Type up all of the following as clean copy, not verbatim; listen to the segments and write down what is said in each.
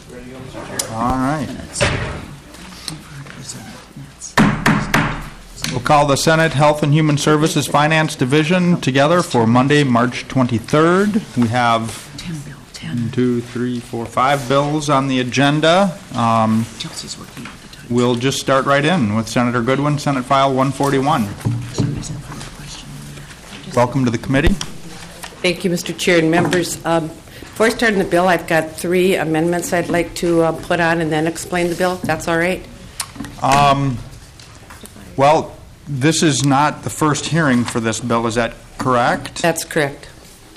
All right. We'll call the Senate Health and Human Services Finance Division together for Monday, March 23rd. We have 5 bills on the agenda. We'll just start right in with Senator Goodwin, Senate File 141. Welcome to the committee. Thank you, Mr. Chair and members. Before I start the bill, I've got 3 amendments I'd like to put on and then explain the bill. That's all right? Well, this is not the first hearing for this bill. Is that correct? That's correct.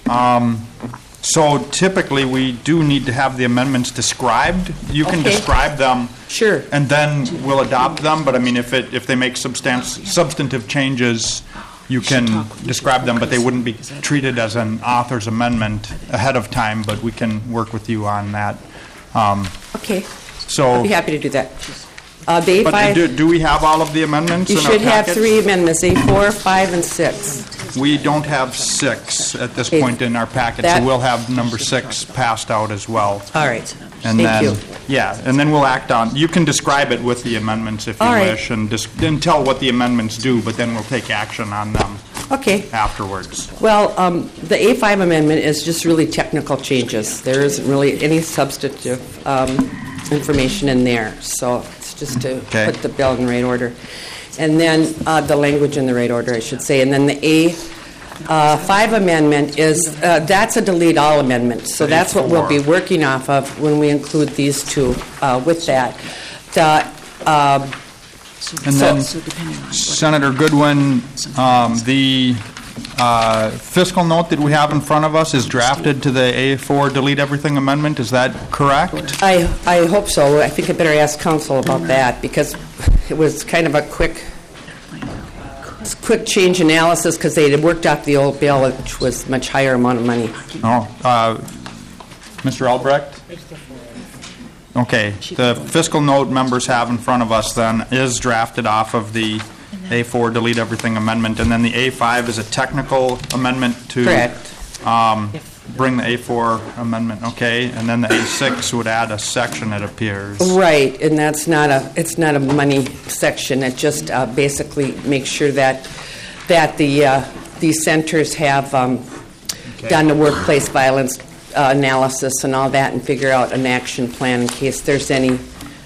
So typically we do need to have the amendments described. You can describe them. Sure. And then we'll adopt them. But I mean, if they make substantive changes, you can describe them, but they wouldn't be treated as an author's amendment ahead of time. But we can work with you on that. Okay. So I'll be happy to do that. But do we have all of the amendments in our packet? You should have 3 amendments, A4, 5, and 6. We don't have 6 at this point in our packet, so we'll have number 6 passed out as well. All right. And Thank you. Yeah, and then we'll act on. You can describe it with the amendments if you wish, and tell what the amendments do, but then we'll take action on them. Afterwards. Well, the A5 amendment is just really technical changes. There isn't really any substantive information in there, so it's just to put the bill in the right order. And then the language in the right order, I should say. And then the A5 amendment is, that's a delete all amendment. So that's what we'll be working off of when we include these 2 with that. Senator Goodwin, the fiscal note that we have in front of us is drafted to the A4 delete everything amendment. Is that correct? I hope so. I think I better ask counsel about that because it was kind of a quick change analysis because they had worked out the old bill, which was much higher amount of money. Mr. Albrecht? Okay. The fiscal note members have in front of us then is drafted off of the A4 delete everything amendment, and then the A5 is a technical amendment to bring the A4 amendment, and then the A6 would add a section, it appears. Right, and it's not a money section. It just basically makes sure that these centers have done the workplace violence analysis and all that and figure out an action plan in case there's any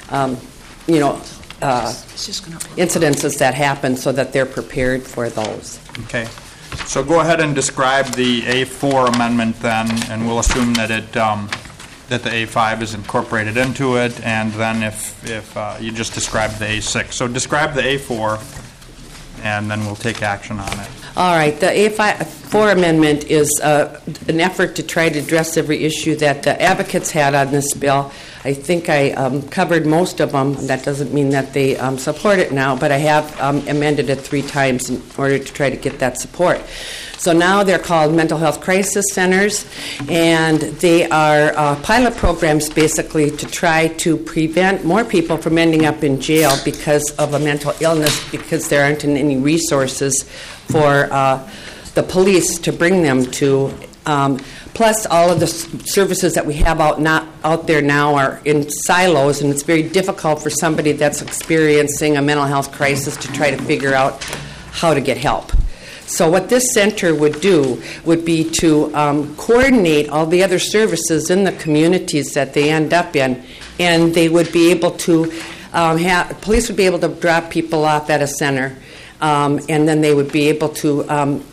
incidences that happen so that they're prepared for those. Okay. So go ahead and describe the A4 amendment then, and we'll assume that that the A5 is incorporated into it, and then if you just describe the A6. So describe the A4, and then we'll take action on it. All right. The A4 amendment is an effort to try to address every issue that the advocates had on this bill. I think I covered most of them. That doesn't mean that they support it now, but I have amended it 3 times in order to try to get that support. So now they're called mental health crisis centers, and they are pilot programs basically to try to prevent more people from ending up in jail because of a mental illness because there aren't any resources for the police to bring them to. Plus, all of the services that we have out there now are in silos, and it's very difficult for somebody that's experiencing a mental health crisis to try to figure out how to get help. So what this center would do would be to coordinate all the other services in the communities that they end up in, and they would be able to police would be able to drop people off at a center, and then they would be able to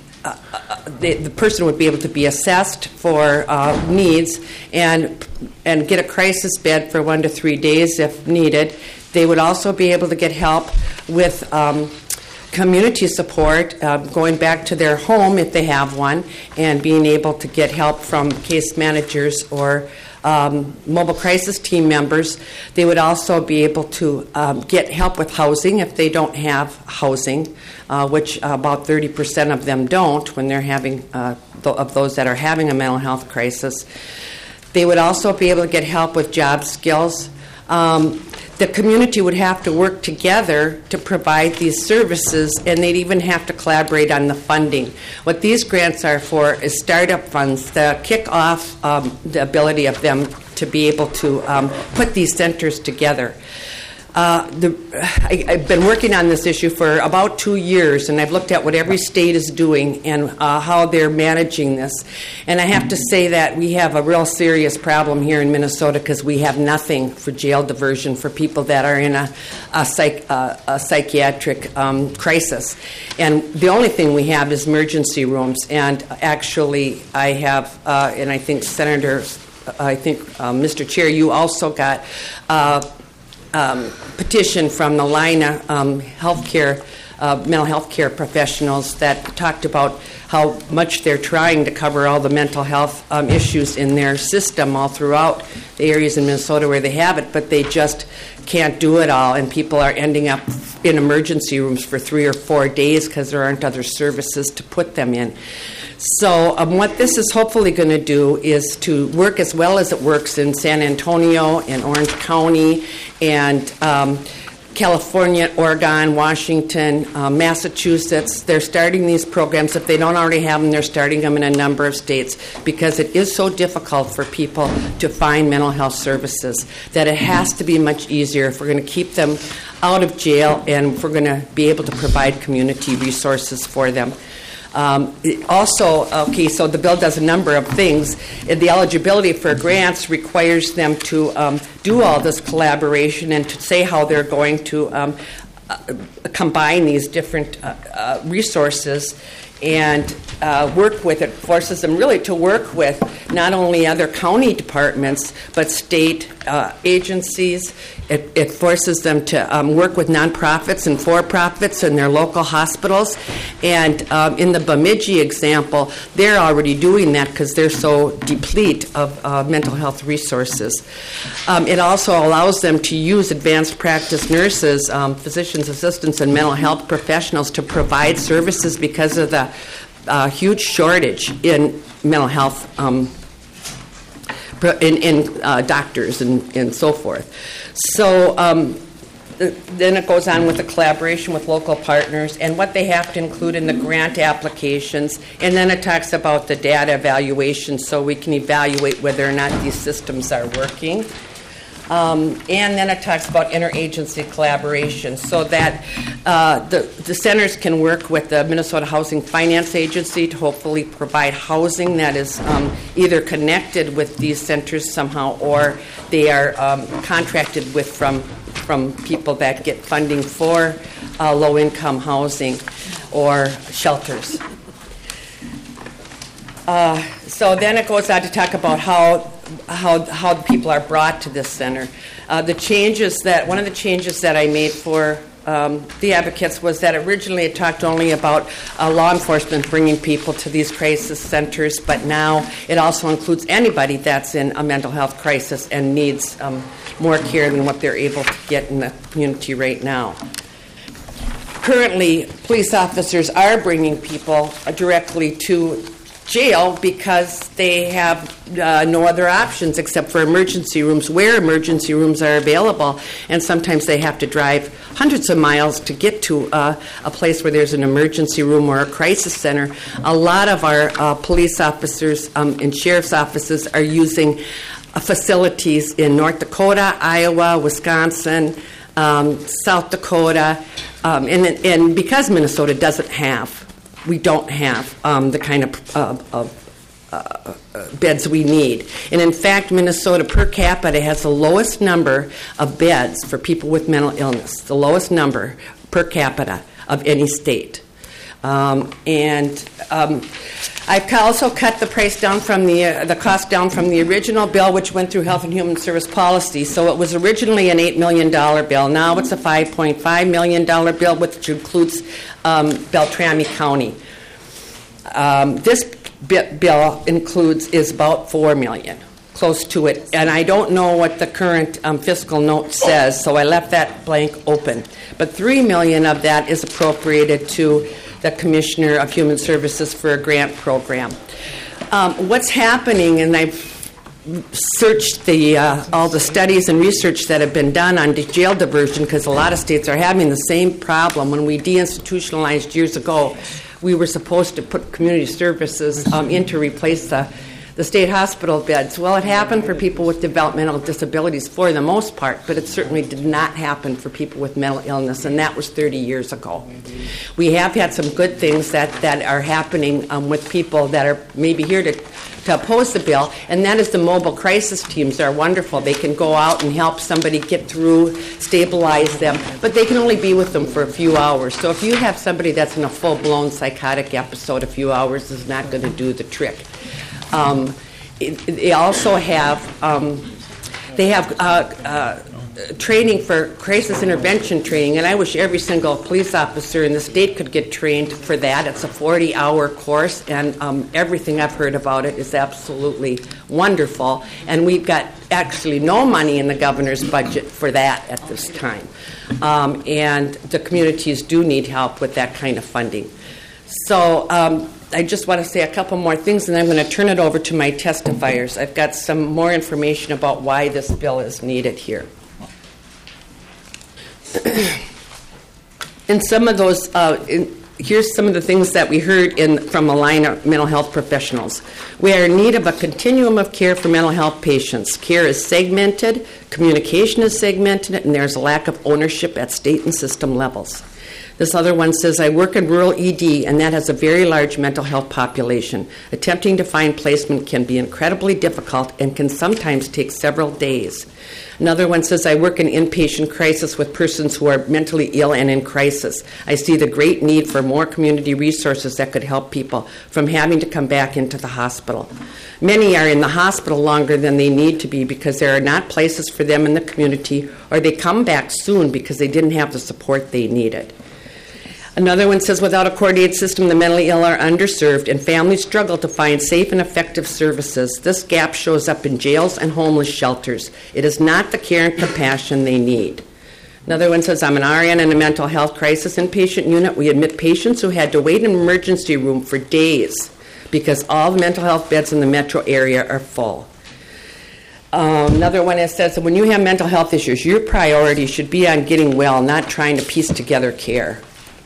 the person would be able to be assessed for needs and get a crisis bed for 1 to 3 days if needed. They would also be able to get help with community support, going back to their home if they have one, and being able to get help from case managers or mobile crisis team members. They would also be able to get help with housing if they don't have housing, which about 30% of them don't when they're having, of those that are having a mental health crisis. They would also be able to get help with job skills. The community would have to work together to provide these services, and they'd even have to collaborate on the funding. What these grants are for is startup funds to kick off the ability of them to be able to put these centers together. I've been working on this issue for about 2 years, and I've looked at what every state is doing and how they're managing this. And I have to say that we have a real serious problem here in Minnesota because we have nothing for jail diversion for people that are in a psychiatric crisis. And the only thing we have is emergency rooms. And actually, I have, and I think Mr. Chair, you also got petition from the LINA healthcare, mental health care professionals that talked about how much they're trying to cover all the mental health issues in their system all throughout the areas in Minnesota where they have it, but they just can't do it all, and people are ending up in emergency rooms for 3 or 4 days because there aren't other services to put them in. So what this is hopefully going to do is to work as well as it works in San Antonio and Orange County and California, Oregon, Washington, Massachusetts. They're starting these programs. If they don't already have them, they're starting them in a number of states because it is so difficult for people to find mental health services that it has to be much easier if we're going to keep them out of jail and if we're going to be able to provide community resources for them. So the bill does a number of things. The eligibility for grants requires them to do all this collaboration and to say how they're going to combine these different resources and work with it, forces them really to work with not only other county departments but state agencies. It forces them to work with nonprofits and for-profits and their local hospitals. And in the Bemidji example, they're already doing that because they're so deplete of mental health resources. It also allows them to use advanced practice nurses, physicians' assistants, and mental health professionals to provide services because of the huge shortage in mental health in doctors and so forth. So then it goes on with the collaboration with local partners and what they have to include in the grant applications. And then it talks about the data evaluation so we can evaluate whether or not these systems are working. And then it talks about interagency collaboration so that the centers can work with the Minnesota Housing Finance Agency to hopefully provide housing that is either connected with these centers somehow or they are contracted with from people that get funding for low-income housing or shelters. So then it goes on to talk about how people are brought to this center. One of the changes that I made for the advocates was that originally it talked only about law enforcement bringing people to these crisis centers, but now it also includes anybody that's in a mental health crisis and needs more care than what they're able to get in the community right now. Currently, police officers are bringing people directly to jail because they have no other options except for emergency rooms where emergency rooms are available, and sometimes they have to drive hundreds of miles to get to a place where there's an emergency room or a crisis center. A lot of our police officers and sheriff's offices are using facilities in North Dakota, Iowa, Wisconsin, South Dakota, and because Minnesota we don't have the kind of beds we need. And in fact, Minnesota per capita has the lowest number of beds for people with mental illness, the lowest number per capita of any state. I've also cut the price down from the cost down from the original bill, which went through Health and Human Service Policy. So it was originally an $8 million bill. Now it's a $5.5 million bill, which includes Beltrami County. This bill is about $4 million, close to it. And I don't know what the current fiscal note says, so I left that blank open. But $3 million of that is appropriated to the Commissioner of Human Services for a grant program. What's happening, and I've searched all the studies and research that have been done on jail diversion, because a lot of states are having the same problem. When we deinstitutionalized years ago, we were supposed to put community services in to replace the The state hospital beds, well, it happened for people with developmental disabilities for the most part, but it certainly did not happen for people with mental illness, and that was 30 years ago. We have had some good things that are happening with people that are maybe here to oppose the bill, and that is the mobile crisis teams are wonderful. They can go out and help somebody get through, stabilize them, but they can only be with them for a few hours. So if you have somebody that's in a full-blown psychotic episode, a few hours is not going to do the trick. They also have training for crisis intervention training, and I wish every single police officer in the state could get trained for that. It's a 40-hour course, and everything I've heard about it is absolutely wonderful. And we've got actually no money in the governor's budget for that at this time. And the communities do need help with that kind of funding. So I just want to say a couple more things, and I'm going to turn it over to my testifiers. I've got some more information about why this bill is needed here. And some of those, here's some of the things that we heard from a line of mental health professionals. We are in need of a continuum of care for mental health patients. Care is segmented, communication is segmented, and there's a lack of ownership at state and system levels. This other one says, I work in rural ED, and that has a very large mental health population. Attempting to find placement can be incredibly difficult and can sometimes take several days. Another one says, I work in inpatient crisis with persons who are mentally ill and in crisis. I see the great need for more community resources that could help people from having to come back into the hospital. Many are in the hospital longer than they need to be because there are not places for them in the community, or they come back soon because they didn't have the support they needed. Another one says, without a coordinated system, the mentally ill are underserved, and families struggle to find safe and effective services. This gap shows up in jails and homeless shelters. It is not the care and compassion they need. Another one says, I'm an RN in a mental health crisis inpatient unit. We admit patients who had to wait in an emergency room for days because all the mental health beds in the metro area are full. Another one that says that when you have mental health issues, your priority should be on getting well, not trying to piece together care.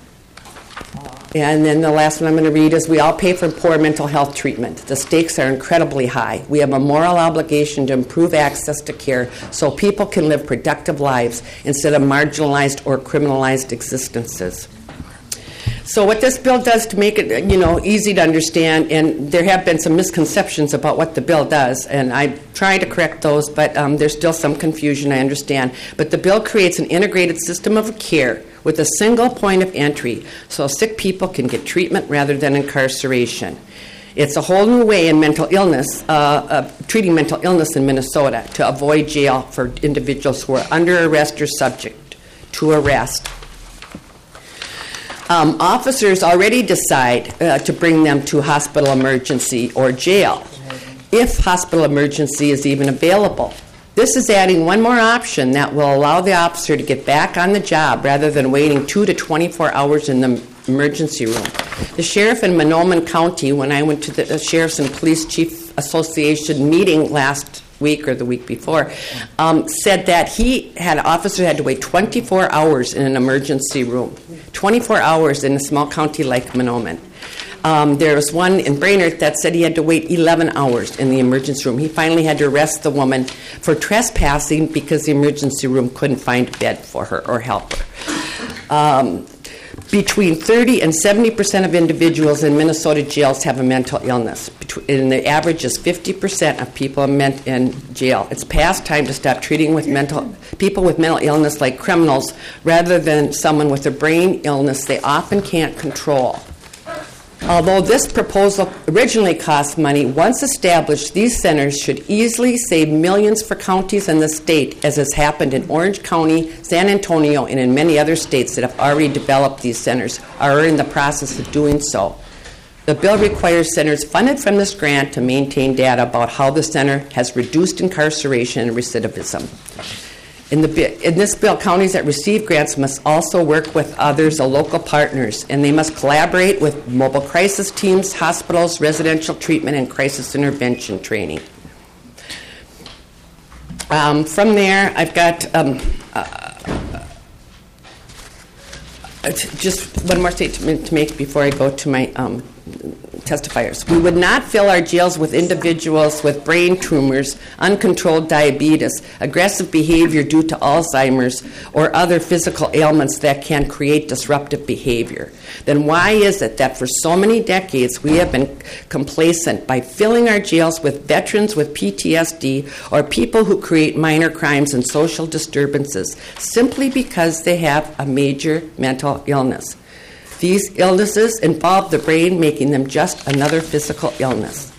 And then the last one I'm going to read is, we all pay for poor mental health treatment. The stakes are incredibly high. We have a moral obligation to improve access to care so people can live productive lives instead of marginalized or criminalized existences. So what this bill does to make it, easy to understand, and there have been some misconceptions about what the bill does, and I try to correct those, but there's still some confusion, I understand. But the bill creates an integrated system of care with a single point of entry so sick people can get treatment rather than incarceration. It's a whole new way in mental illness, treating mental illness in Minnesota to avoid jail for individuals who are under arrest or subject to arrest. Officers already decide to bring them to hospital emergency or jail if hospital emergency is even available. This is adding one more option that will allow the officer to get back on the job rather than waiting 2 to 24 hours in the emergency room. The sheriff in Monoman County, when I went to the Sheriff's and Police Chief Association meeting last week or the week before, said that officer had to wait 24 hours in an emergency room. 24 hours in a small county like Monoman. There was one in Brainerd that said he had to wait 11 hours in the emergency room. He finally had to arrest the woman for trespassing because the emergency room couldn't find a bed for her or help her. Between 30 and 70% of individuals in Minnesota jails have a mental illness. And the average is 50% of people in jail. It's past time to stop treating people with mental illness like criminals rather than someone with a brain illness they often can't control. Although this proposal originally cost money, once established, these centers should easily save millions for counties and the state, as has happened in Orange County, San Antonio, and in many other states that have already developed these centers or are in the process of doing so. The bill requires centers funded from this grant to maintain data about how the center has reduced incarceration and recidivism. In this bill, counties that receive grants must also work with others, local partners, and they must collaborate with mobile crisis teams, hospitals, residential treatment, and crisis intervention training. From there, I've got just one more statement to make before I go to my testifiers. We would not fill our jails with individuals with brain tumors, uncontrolled diabetes, aggressive behavior due to Alzheimer's, or other physical ailments that can create disruptive behavior. Then why is it that for so many decades we have been complacent by filling our jails with veterans with PTSD or people who create minor crimes and social disturbances simply because they have a major mental illness? These illnesses involve the brain, making them just another physical illness.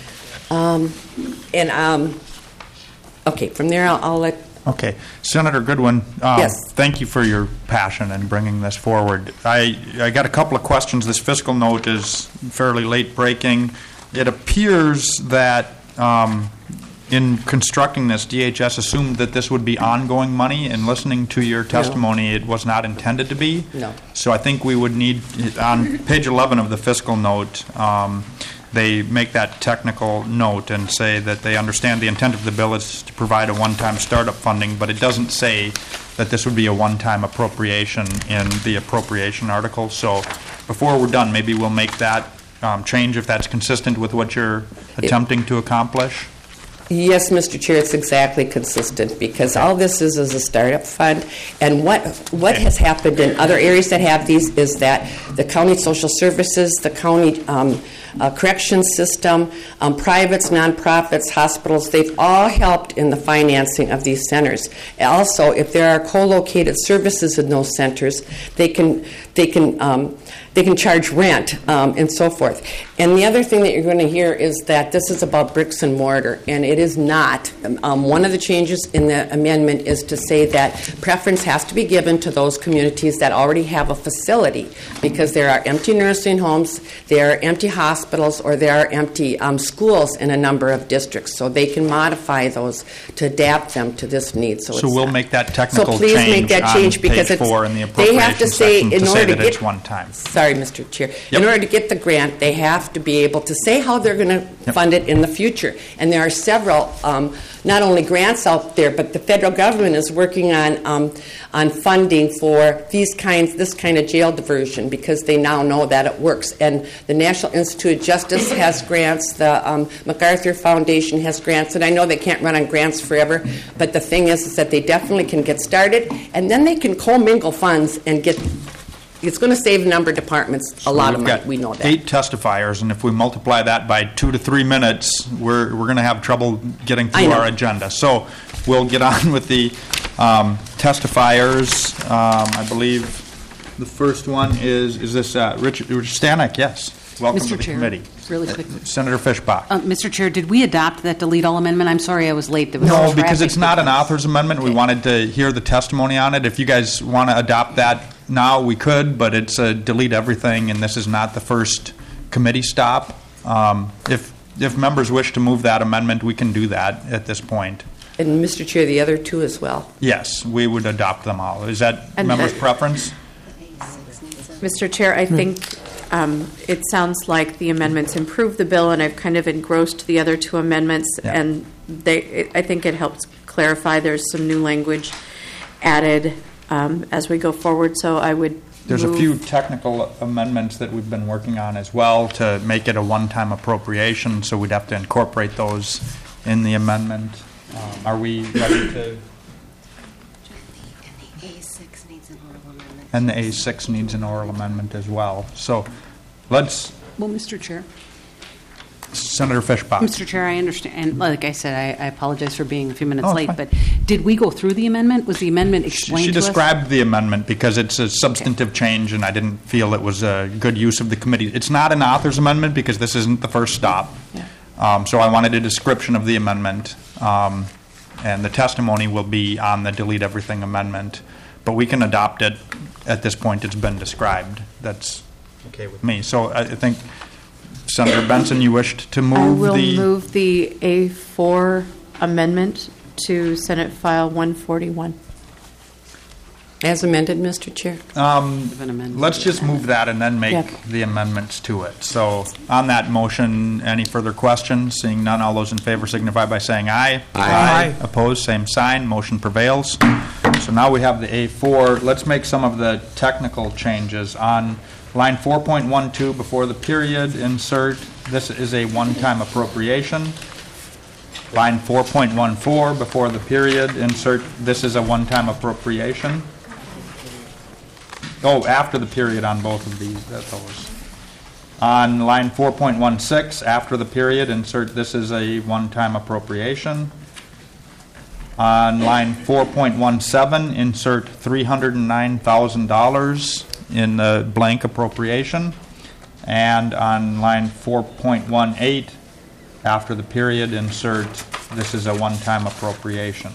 Okay, from there I'll let... Okay. Senator Goodwin, Yes. Thank you for your passion in bringing this forward. I got a couple of questions. This fiscal note is fairly late breaking. It appears that in constructing this, DHS assumed that this would be ongoing money, and listening to your testimony, it was not intended to be. No. So I think we would need, on page 11 of the fiscal note, they make that technical note and say that they understand the intent of the bill is to provide a one-time startup funding, but it doesn't say that this would be a one-time appropriation in the appropriation article. So before we're done, maybe we'll make that change if that's consistent with what you're attempting to accomplish. Yes, Mr. Chair, it's exactly consistent because all this is a startup fund. And what has happened in other areas that have these is that the county social services, the county corrections system, privates, nonprofits, hospitals, they've all helped in the financing of these centers. Also, if there are co-located services in those centers, they can charge rent and so forth. And the other thing that you're going to hear is that this is about bricks and mortar, and it is not. One of the changes in the amendment is to say that preference has to be given to those communities that already have a facility, because there are empty nursing homes, there are empty hospitals, or there are empty schools in a number of districts. So they can modify those to adapt them to this need. So we'll make that technical change. So please make that change because page 4 in the they have to say section in order to that get it's one time. Sorry, Mr. Chair. Yep. In order to get the grant, they have to be able to say how they're going to fund it in the future. And there are several, not only grants out there, but the federal government is working on funding for this kind of jail diversion because they now know that it works. And the National Institute of Justice has grants. The MacArthur Foundation has grants. And I know they can't run on grants forever, but the thing is that they definitely can get started, and then they can commingle funds and get. It's going to save a number of departments a lot of money. We know that. 8 testifiers, and if we multiply that by 2 to 3 minutes, we're going to have trouble getting through our agenda. So we'll get on with the testifiers. I believe the first one is this Richard Stanek? Yes. Welcome to the committee. Really quickly. Senator Fischbach. Mr. Chair, did we adopt that delete all amendment? I'm sorry I was late. There was No, traffic because it's not an author's amendment. We wanted to hear the testimony on it. If you guys want to adopt that now, we could, but it's a delete everything, and this is not the first committee stop. If members wish to move that amendment, we can do that at this point. And, Mr. Chair, the other two as well. Yes, we would adopt them all. Is that members' preference? Mr. Chair, I think it sounds like the amendments improve the bill, and I've kind of engrossed the other two amendments, and I think it helps clarify. There's some new language added as we go forward, so I would There's a few technical amendments that we've been working on as well to make it a one-time appropriation, so we'd have to incorporate those in the amendment. Are we ready to? And the A6 needs an oral amendment as well. So let's... Well, Mr. Chair. Senator Fischbach. Mr. Chair, I understand. And like I said, I apologize for being a few minutes late, fine. but did we go through the amendment? Was the amendment explained She to us? described the amendment because it's a substantive change, and I didn't feel it was a good use of the committee. It's not an author's amendment because this isn't the first stop. Yeah. So I wanted a description of the amendment, and the testimony will be on the delete everything amendment. But we can adopt it at this point. It's been described. That's okay with me. So I think, Senator Benson, you wished to move I will move the A4 amendment to Senate File 141. As amended, Mr. Chair. Let's just move that and then make the amendments to it. So on that motion, any further questions? Seeing none, all those in favor signify by saying aye. Aye. Opposed, same sign. Motion prevails. So now we have the A4. Let's make some of the technical changes. On Line 4.12, before the period, insert, this is a one-time appropriation. Line 4.14, before the period, insert, this is a one-time appropriation. Oh, after the period on both of these, that's always. On line 4.16, after the period, insert, this is a one-time appropriation. On line 4.17, insert $309,000 in the blank appropriation. And on line 4.18, after the period, insert, this is a one-time appropriation.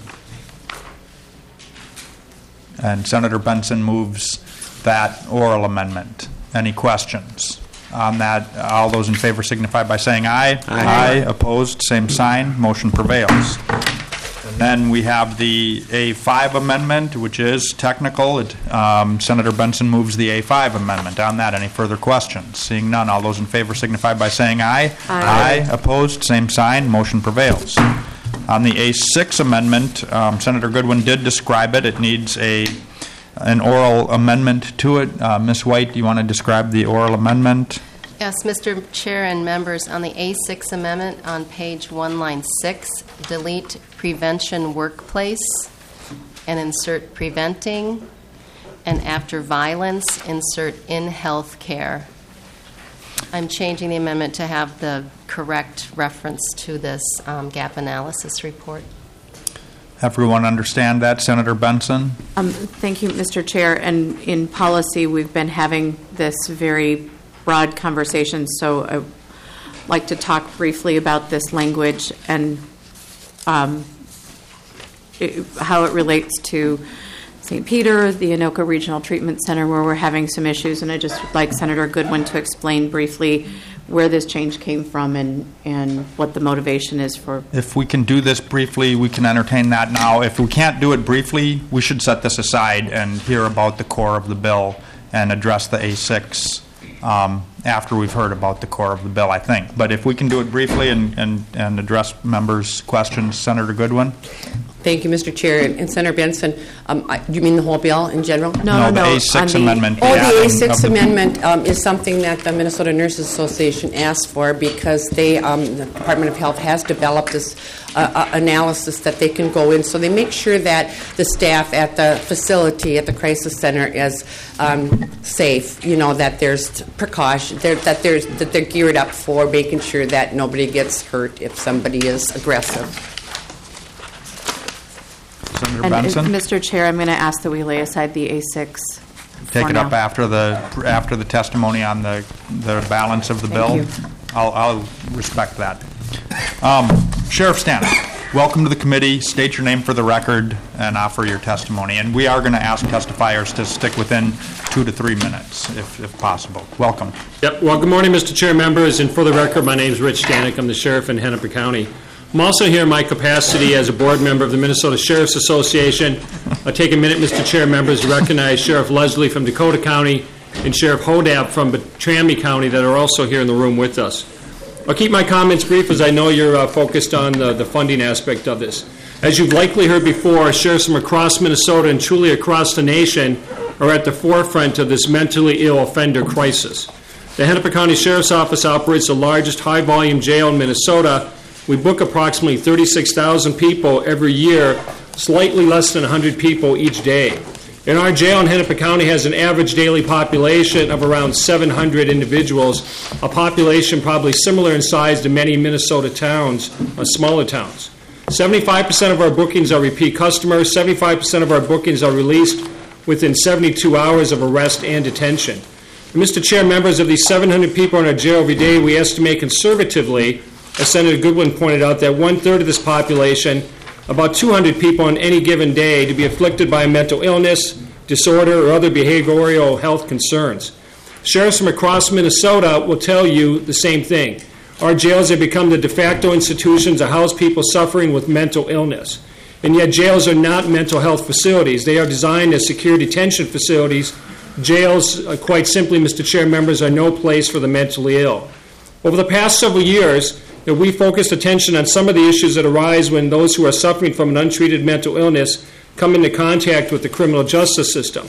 And Senator Benson moves that oral amendment. Any questions on that? All those in favor signify by saying aye. Aye. Opposed, same sign. Motion prevails. And then we have the A5 amendment, which is technical. Senator Benson moves the A5 amendment. On that, any further questions? Seeing none, all those in favor signify by saying aye. Aye. Opposed, same sign. Motion prevails. On the A6 amendment, Senator Goodwin did describe it. It needs an oral amendment to it. Ms. White, do you want to describe the oral amendment? Yes, Mr. Chair and members, on the A6 amendment on page 1, line 6, delete prevention workplace and insert preventing, and after violence, insert in health care. I'm changing the amendment to have the correct reference to this gap analysis report. Everyone understand that, Senator Benson? Thank you, Mr. Chair. And in policy, we've been having this very broad conversation, so I'd like to talk briefly about this language and how it relates to St. Peter, the Anoka Regional Treatment Center, where we're having some issues. And I just would like Senator Goodwin to explain briefly where this change came from and what the motivation is for. If we can do this briefly, we can entertain that now. If we can't do it briefly, we should set this aside and hear about the core of the bill and address the A6 after we've heard about the core of the bill, I think. But if we can do it briefly and address members' questions, Senator Goodwin? Thank you, Mr. Chair. And Senator Benson, you mean the whole bill in general? No, the A6 amendment. The A6 amendment is something that the Minnesota Nurses Association asked for because the Department of Health has developed this analysis that they can go in. So they make sure that the staff at the facility, at the crisis center, is safe, that there's precaution, that they're geared up for making sure that nobody gets hurt if somebody is aggressive. Senator Benson? Mr. Chair, I'm going to ask that we lay aside the A6. Take it up after the testimony on the balance of the bill. I'll respect that. Sheriff Stanek, welcome to the committee. State your name for the record and offer your testimony. And we are going to ask testifiers to stick within 2 to 3 minutes, if possible. Welcome. Yep. Well, good morning, Mr. Chair, members. And for the record, my name is Rich Stanek. I'm the sheriff in Hennepin County. I'm also here in my capacity as a board member of the Minnesota Sheriff's Association. I'll take a minute, Mr. Chair, members, to recognize Sheriff Leslie from Dakota County and Sheriff Hodab from Beltrami County that are also here in the room with us. I'll keep my comments brief as I know you're focused on the funding aspect of this. As you've likely heard before, sheriffs from across Minnesota and truly across the nation are at the forefront of this mentally ill offender crisis. The Hennepin County Sheriff's Office operates the largest high-volume jail in Minnesota. We book approximately 36,000 people every year, slightly less than 100 people each day. And our jail in Hennepin County has an average daily population of around 700 individuals, a population probably similar in size to many Minnesota towns, smaller towns. 75% of our bookings are repeat customers. 75% of our bookings are released within 72 hours of arrest and detention. And Mr. Chair, members, of these 700 people in our jail every day, we estimate conservatively, as Senator Goodwin pointed out, that 1/3 of this population, about 200 people on any given day, to be afflicted by a mental illness, disorder, or other behavioral health concerns. Sheriffs from across Minnesota will tell you the same thing. Our jails have become the de facto institutions to house people suffering with mental illness. And yet jails are not mental health facilities. They are designed as secure detention facilities. Jails, quite simply, Mr. Chair, members, are no place for the mentally ill. Over the past several years, we focused attention on some of the issues that arise when those who are suffering from an untreated mental illness come into contact with the criminal justice system.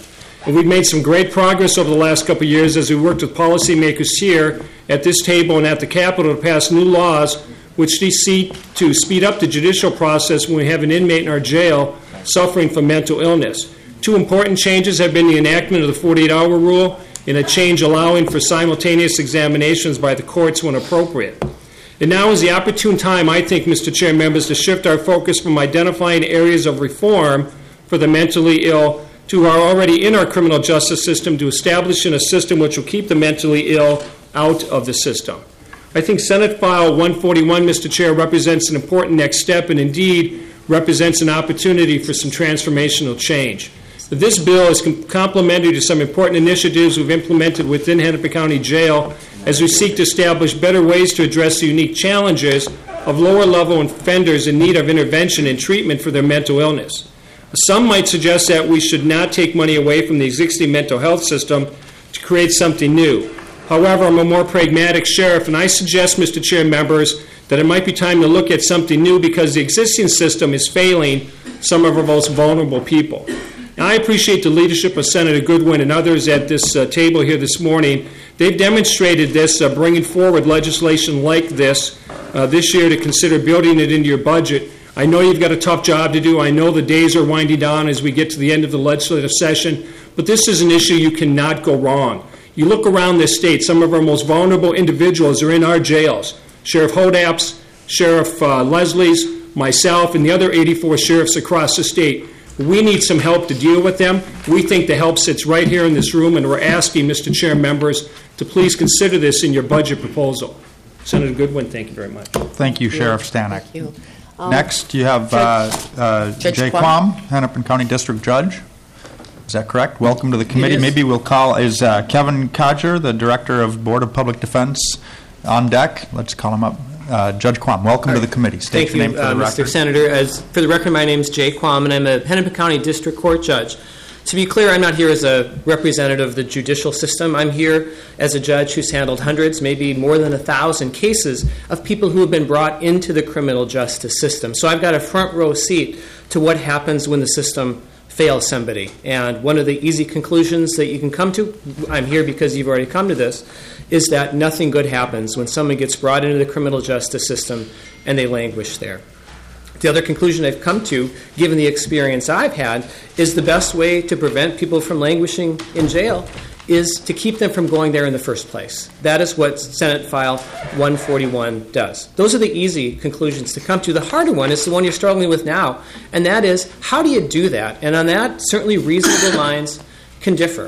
And we've made some great progress over the last couple of years as we worked with policymakers here at this table and at the Capitol to pass new laws which seek to speed up the judicial process when we have an inmate in our jail suffering from mental illness. Two important changes have been the enactment of the 48-hour rule and a change allowing for simultaneous examinations by the courts when appropriate. And now is the opportune time, I think, Mr. Chair, members, to shift our focus from identifying areas of reform for the mentally ill to who are already in our criminal justice system to establishing a system which will keep the mentally ill out of the system. I think Senate File 141, Mr. Chair, represents an important next step and indeed represents an opportunity for some transformational change. This bill is complementary to some important initiatives we've implemented within Hennepin County Jail as we seek to establish better ways to address the unique challenges of lower-level offenders in need of intervention and treatment for their mental illness. Some might suggest that we should not take money away from the existing mental health system to create something new. However, I'm a more pragmatic sheriff, and I suggest, Mr. Chair, members, that it might be time to look at something new because the existing system is failing some of our most vulnerable people. Now, I appreciate the leadership of Senator Goodwin and others at this table here this morning. They've demonstrated this, bringing forward legislation like this year to consider building it into your budget. I know you've got a tough job to do. I know the days are winding down as we get to the end of the legislative session, but this is an issue you cannot go wrong. You look around this state, some of our most vulnerable individuals are in our jails. Sheriff Hodap's, Sheriff Leslie's, myself, and the other 84 sheriffs across the state. We need some help to deal with them. We think the help sits right here in this room, and we're asking, Mr. Chair, members, to please consider this in your budget proposal. Senator Goodwin, thank you very much. Thank you, Sheriff Stanek. Thank you. Next, you have Judge Jay Quam. Quam, Hennepin County District Judge. Is that correct? Welcome to the committee. is. Maybe we'll call, is Kevin Codger, the Director of Board of Public Defense, on deck? Let's call him up. Judge Quam, welcome to the committee. State Thank your you, name for the Mr. record. Senator. For the record, my name is Jay Quam, and I'm a Hennepin County District Court Judge. To be clear, I'm not here as a representative of the judicial system. I'm here as a judge who's handled hundreds, maybe more than 1,000 cases of people who have been brought into the criminal justice system. So I've got a front row seat to what happens when the system fails somebody. And one of the easy conclusions that you can come to, I'm here because you've already come to this, is that nothing good happens when someone gets brought into the criminal justice system and they languish there. The other conclusion I've come to, given the experience I've had, is the best way to prevent people from languishing in jail is to keep them from going there in the first place. That is what Senate File 141 does. Those are the easy conclusions to come to. The harder one is the one you're struggling with now, and that is, how do you do that? And on that, certainly reasonable minds can differ.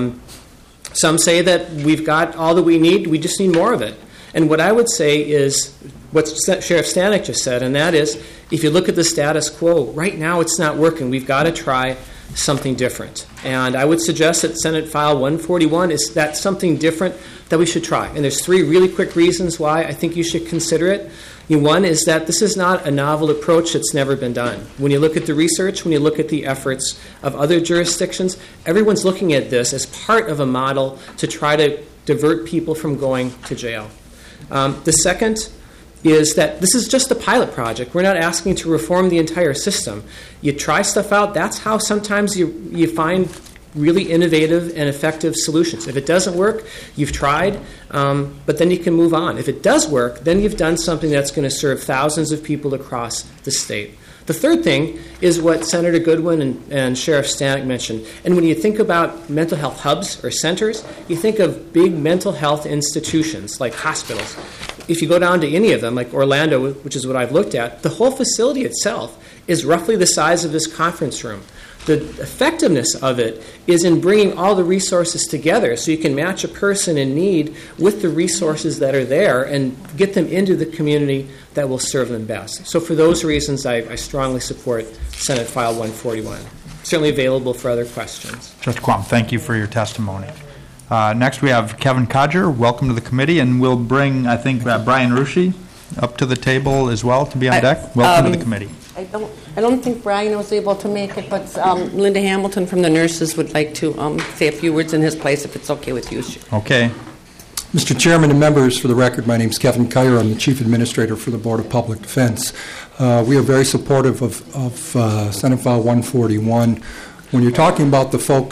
Some say that we've got all that we need, we just need more of it. And what I would say is what Sheriff Stanek just said, and that is, if you look at the status quo, right now it's not working. We've got to try something different. And I would suggest that Senate File 141 is that something different that we should try. And there's three really quick reasons why I think you should consider it. One is that this is not a novel approach that's never been done. When you look at the research, when you look at the efforts of other jurisdictions, everyone's looking at this as part of a model to try to divert people from going to jail. The second is that this is just a pilot project. We're not asking to reform the entire system. You try stuff out. That's how sometimes you find really innovative and effective solutions. If it doesn't work, you've tried, but then you can move on. If it does work, then you've done something that's going to serve thousands of people across the state. The third thing is what Senator Goodwin and Sheriff Stanek mentioned. And when you think about mental health hubs or centers, you think of big mental health institutions like hospitals. If you go down to any of them, like Orlando, which is what I've looked at, the whole facility itself is roughly the size of this conference room. The effectiveness of it is in bringing all the resources together so you can match a person in need with the resources that are there and get them into the community that will serve them best. So for those reasons, I strongly support Senate File 141. Certainly available for other questions. Judge Quam, thank you for your testimony. Next, we have Kevin Codger. Welcome to the committee, and we'll bring, I think, Brian Rushi up to the table as well to be on deck. Welcome to the committee. I don't think Brian was able to make it, but Linda Hamilton from the nurses would like to say a few words in his place, if it's okay with you. Okay. Mr. Chairman and members, for the record, my name is Kevin Kyer. I'm the Chief Administrator for the Board of Public Defense. We are very supportive of Senate File 141. When you're talking about the folks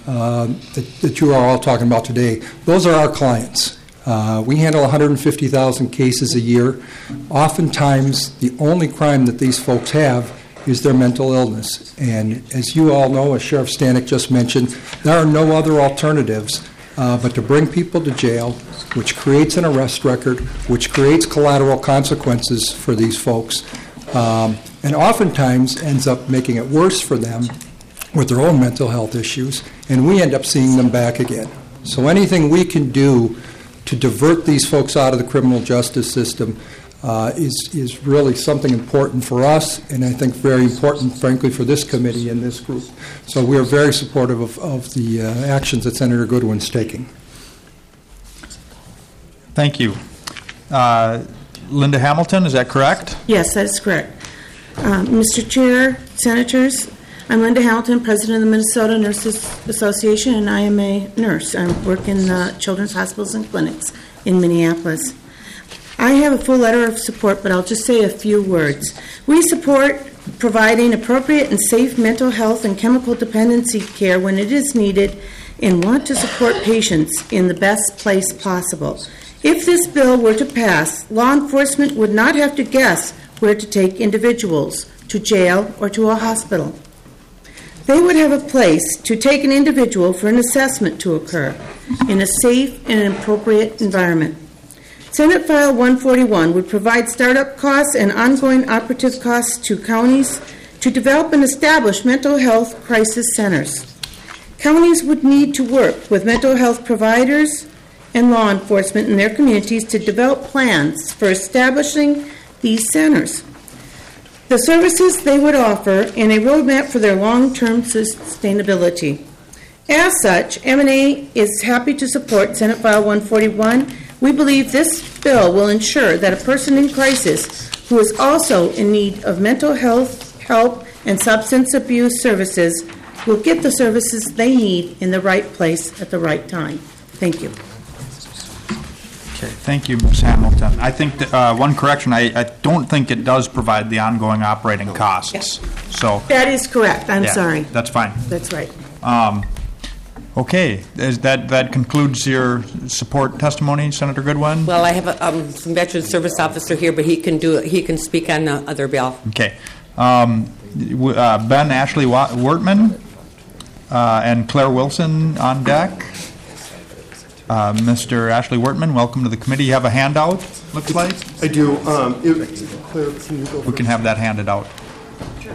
that you are all talking about today, those are our clients. We handle 150,000 cases a year. Oftentimes, the only crime that these folks have is their mental illness. And as you all know, as Sheriff Stanek just mentioned, there are no other alternatives but to bring people to jail, which creates an arrest record, which creates collateral consequences for these folks, and oftentimes ends up making it worse for them with their own mental health issues, and we end up seeing them back again. So anything we can do to divert these folks out of the criminal justice system is really something important for us, and I think very important, frankly, for this committee and this group. So we are very supportive of the actions that Senator Goodwin's taking. Thank you. Linda Hamilton, is that correct? Yes, that is correct. Mr. Chair, Senators, I'm Linda Hamilton, President of the Minnesota Nurses Association, and I am a nurse. I work in children's hospitals and clinics in Minneapolis. I have a full letter of support, but I'll just say a few words. We support providing appropriate and safe mental health and chemical dependency care when it is needed and want to support patients in the best place possible. If this bill were to pass, law enforcement would not have to guess where to take individuals, to jail or to a hospital. They would have a place to take an individual for an assessment to occur in a safe and appropriate environment. Senate File 141 would provide startup costs and ongoing operative costs to counties to develop and establish mental health crisis centers. Counties would need to work with mental health providers and law enforcement in their communities to develop plans for establishing these centers, the services they would offer, and a roadmap for their long-term sustainability. As such, M&A is happy to support Senate File 141. We believe this bill will ensure that a person in crisis who is also in need of mental health help and substance abuse services will get the services they need in the right place at the right time. Thank you. Okay, thank you, Ms. Hamilton. I think that, one correction, I don't think it does provide the ongoing operating costs. Yes. So That is correct. I'm sorry. That's fine. That's right. Okay, that concludes your support testimony, Senator Goodwin? Well, I have some veteran service officer here, but he can speak on the other bill. Okay. Ben Ashley Wortman and Claire Wilson on deck. Mr. Ashley Wortman, welcome to the committee. You have a handout, looks like? I do. Claire, can you go We can have that handed out. Sure.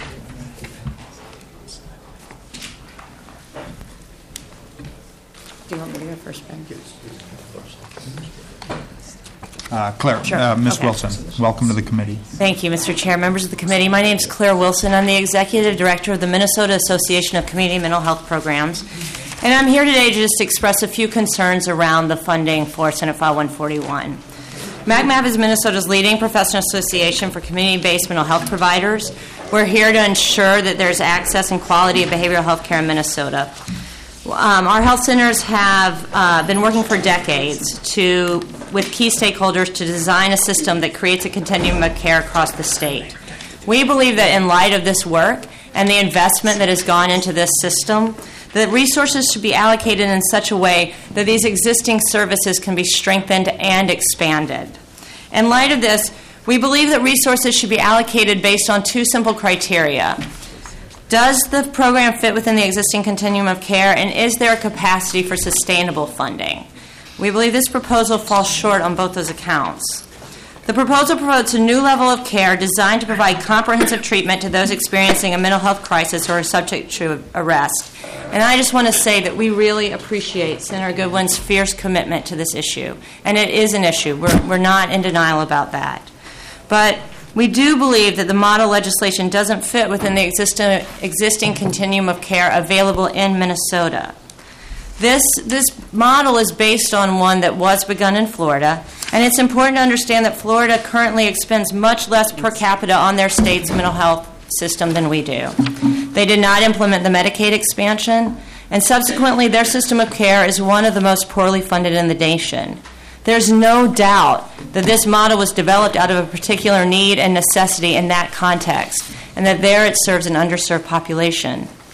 Do you want me to go first, Ben? Claire, Sure. Ms. Okay. Wilson, welcome to the committee. Thank you, Mr. Chair, members of the committee. My name is Claire Wilson. I'm the Executive Director of the Minnesota Association of Community Mental Health Programs. And I'm here today to just express a few concerns around the funding for Senate File 141. MACMAP is Minnesota's leading professional association for community-based mental health providers. We're here to ensure that there's access and quality of behavioral health care in Minnesota. Our health centers have been working for decades with key stakeholders to design a system that creates a continuum of care across the state. We believe that in light of this work and the investment that has gone into this system, the resources should be allocated in such a way that these existing services can be strengthened and expanded. In light of this, we believe that resources should be allocated based on two simple criteria. Does the program fit within the existing continuum of care, and is there a capacity for sustainable funding? We believe this proposal falls short on both those accounts. The proposal promotes a new level of care designed to provide comprehensive treatment to those experiencing a mental health crisis or are subject to arrest. And I just want to say that we really appreciate Senator Goodwin's fierce commitment to this issue. And it is an issue. We're not in denial about that. But we do believe that the model legislation doesn't fit within the existing continuum of care available in Minnesota. This model is based on one that was begun in Florida, and it's important to understand that Florida currently expends much less per capita on their state's mental health system than we do. They did not implement the Medicaid expansion, and subsequently their system of care is one of the most poorly funded in the nation. There's no doubt that this model was developed out of a particular need and necessity in that context, and that there it serves an underserved population.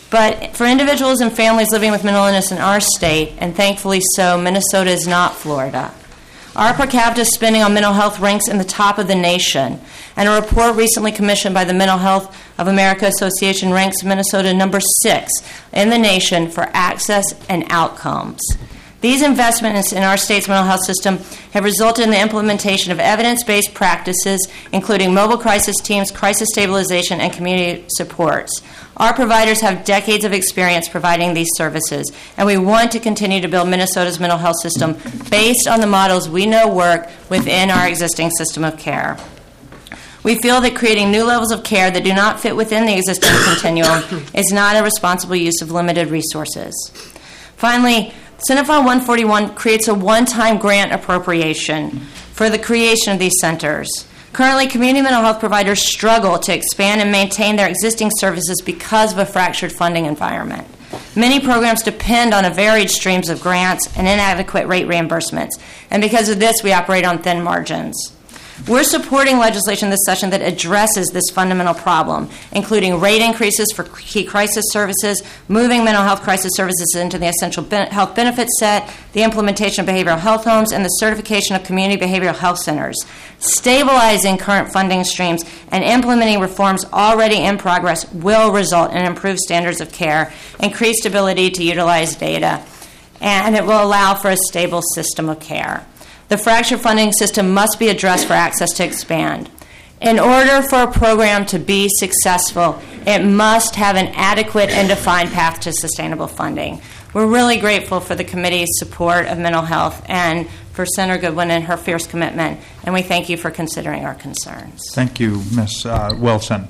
But for individuals and families living with mental illness in our state, and thankfully so, Minnesota is not Florida. Our per capita spending on mental health ranks in the top of the nation, and a report recently commissioned by the Mental Health of America Association ranks Minnesota number 6 in the nation for access and outcomes. These investments in our state's mental health system have resulted in the implementation of evidence-based practices, including mobile crisis teams, crisis stabilization, and community supports. Our providers have decades of experience providing these services, and we want to continue to build Minnesota's mental health system based on the models we know work within our existing system of care. We feel that creating new levels of care that do not fit within the existing continuum is not a responsible use of limited resources. Finally, Senate File 141 creates a one-time grant appropriation for the creation of these centers. Currently, community mental health providers struggle to expand and maintain their existing services because of a fractured funding environment. Many programs depend on a varied streams of grants and inadequate rate reimbursements, and because of this, we operate on thin margins. We're supporting legislation this session that addresses this fundamental problem, including rate increases for key crisis services, moving mental health crisis services into the essential health benefit set, the implementation of behavioral health homes, and the certification of community behavioral health centers, stabilizing current funding streams, and implementing reforms already in progress will result in improved standards of care, increased ability to utilize data, and it will allow for a stable system of care. The fractured funding system must be addressed for access to expand. In order for a program to be successful, it must have an adequate and defined path to sustainable funding. We're really grateful for the committee's support of mental health and for Senator Goodwin and her fierce commitment, and we thank you for considering our concerns. Thank you, Ms. Wilson.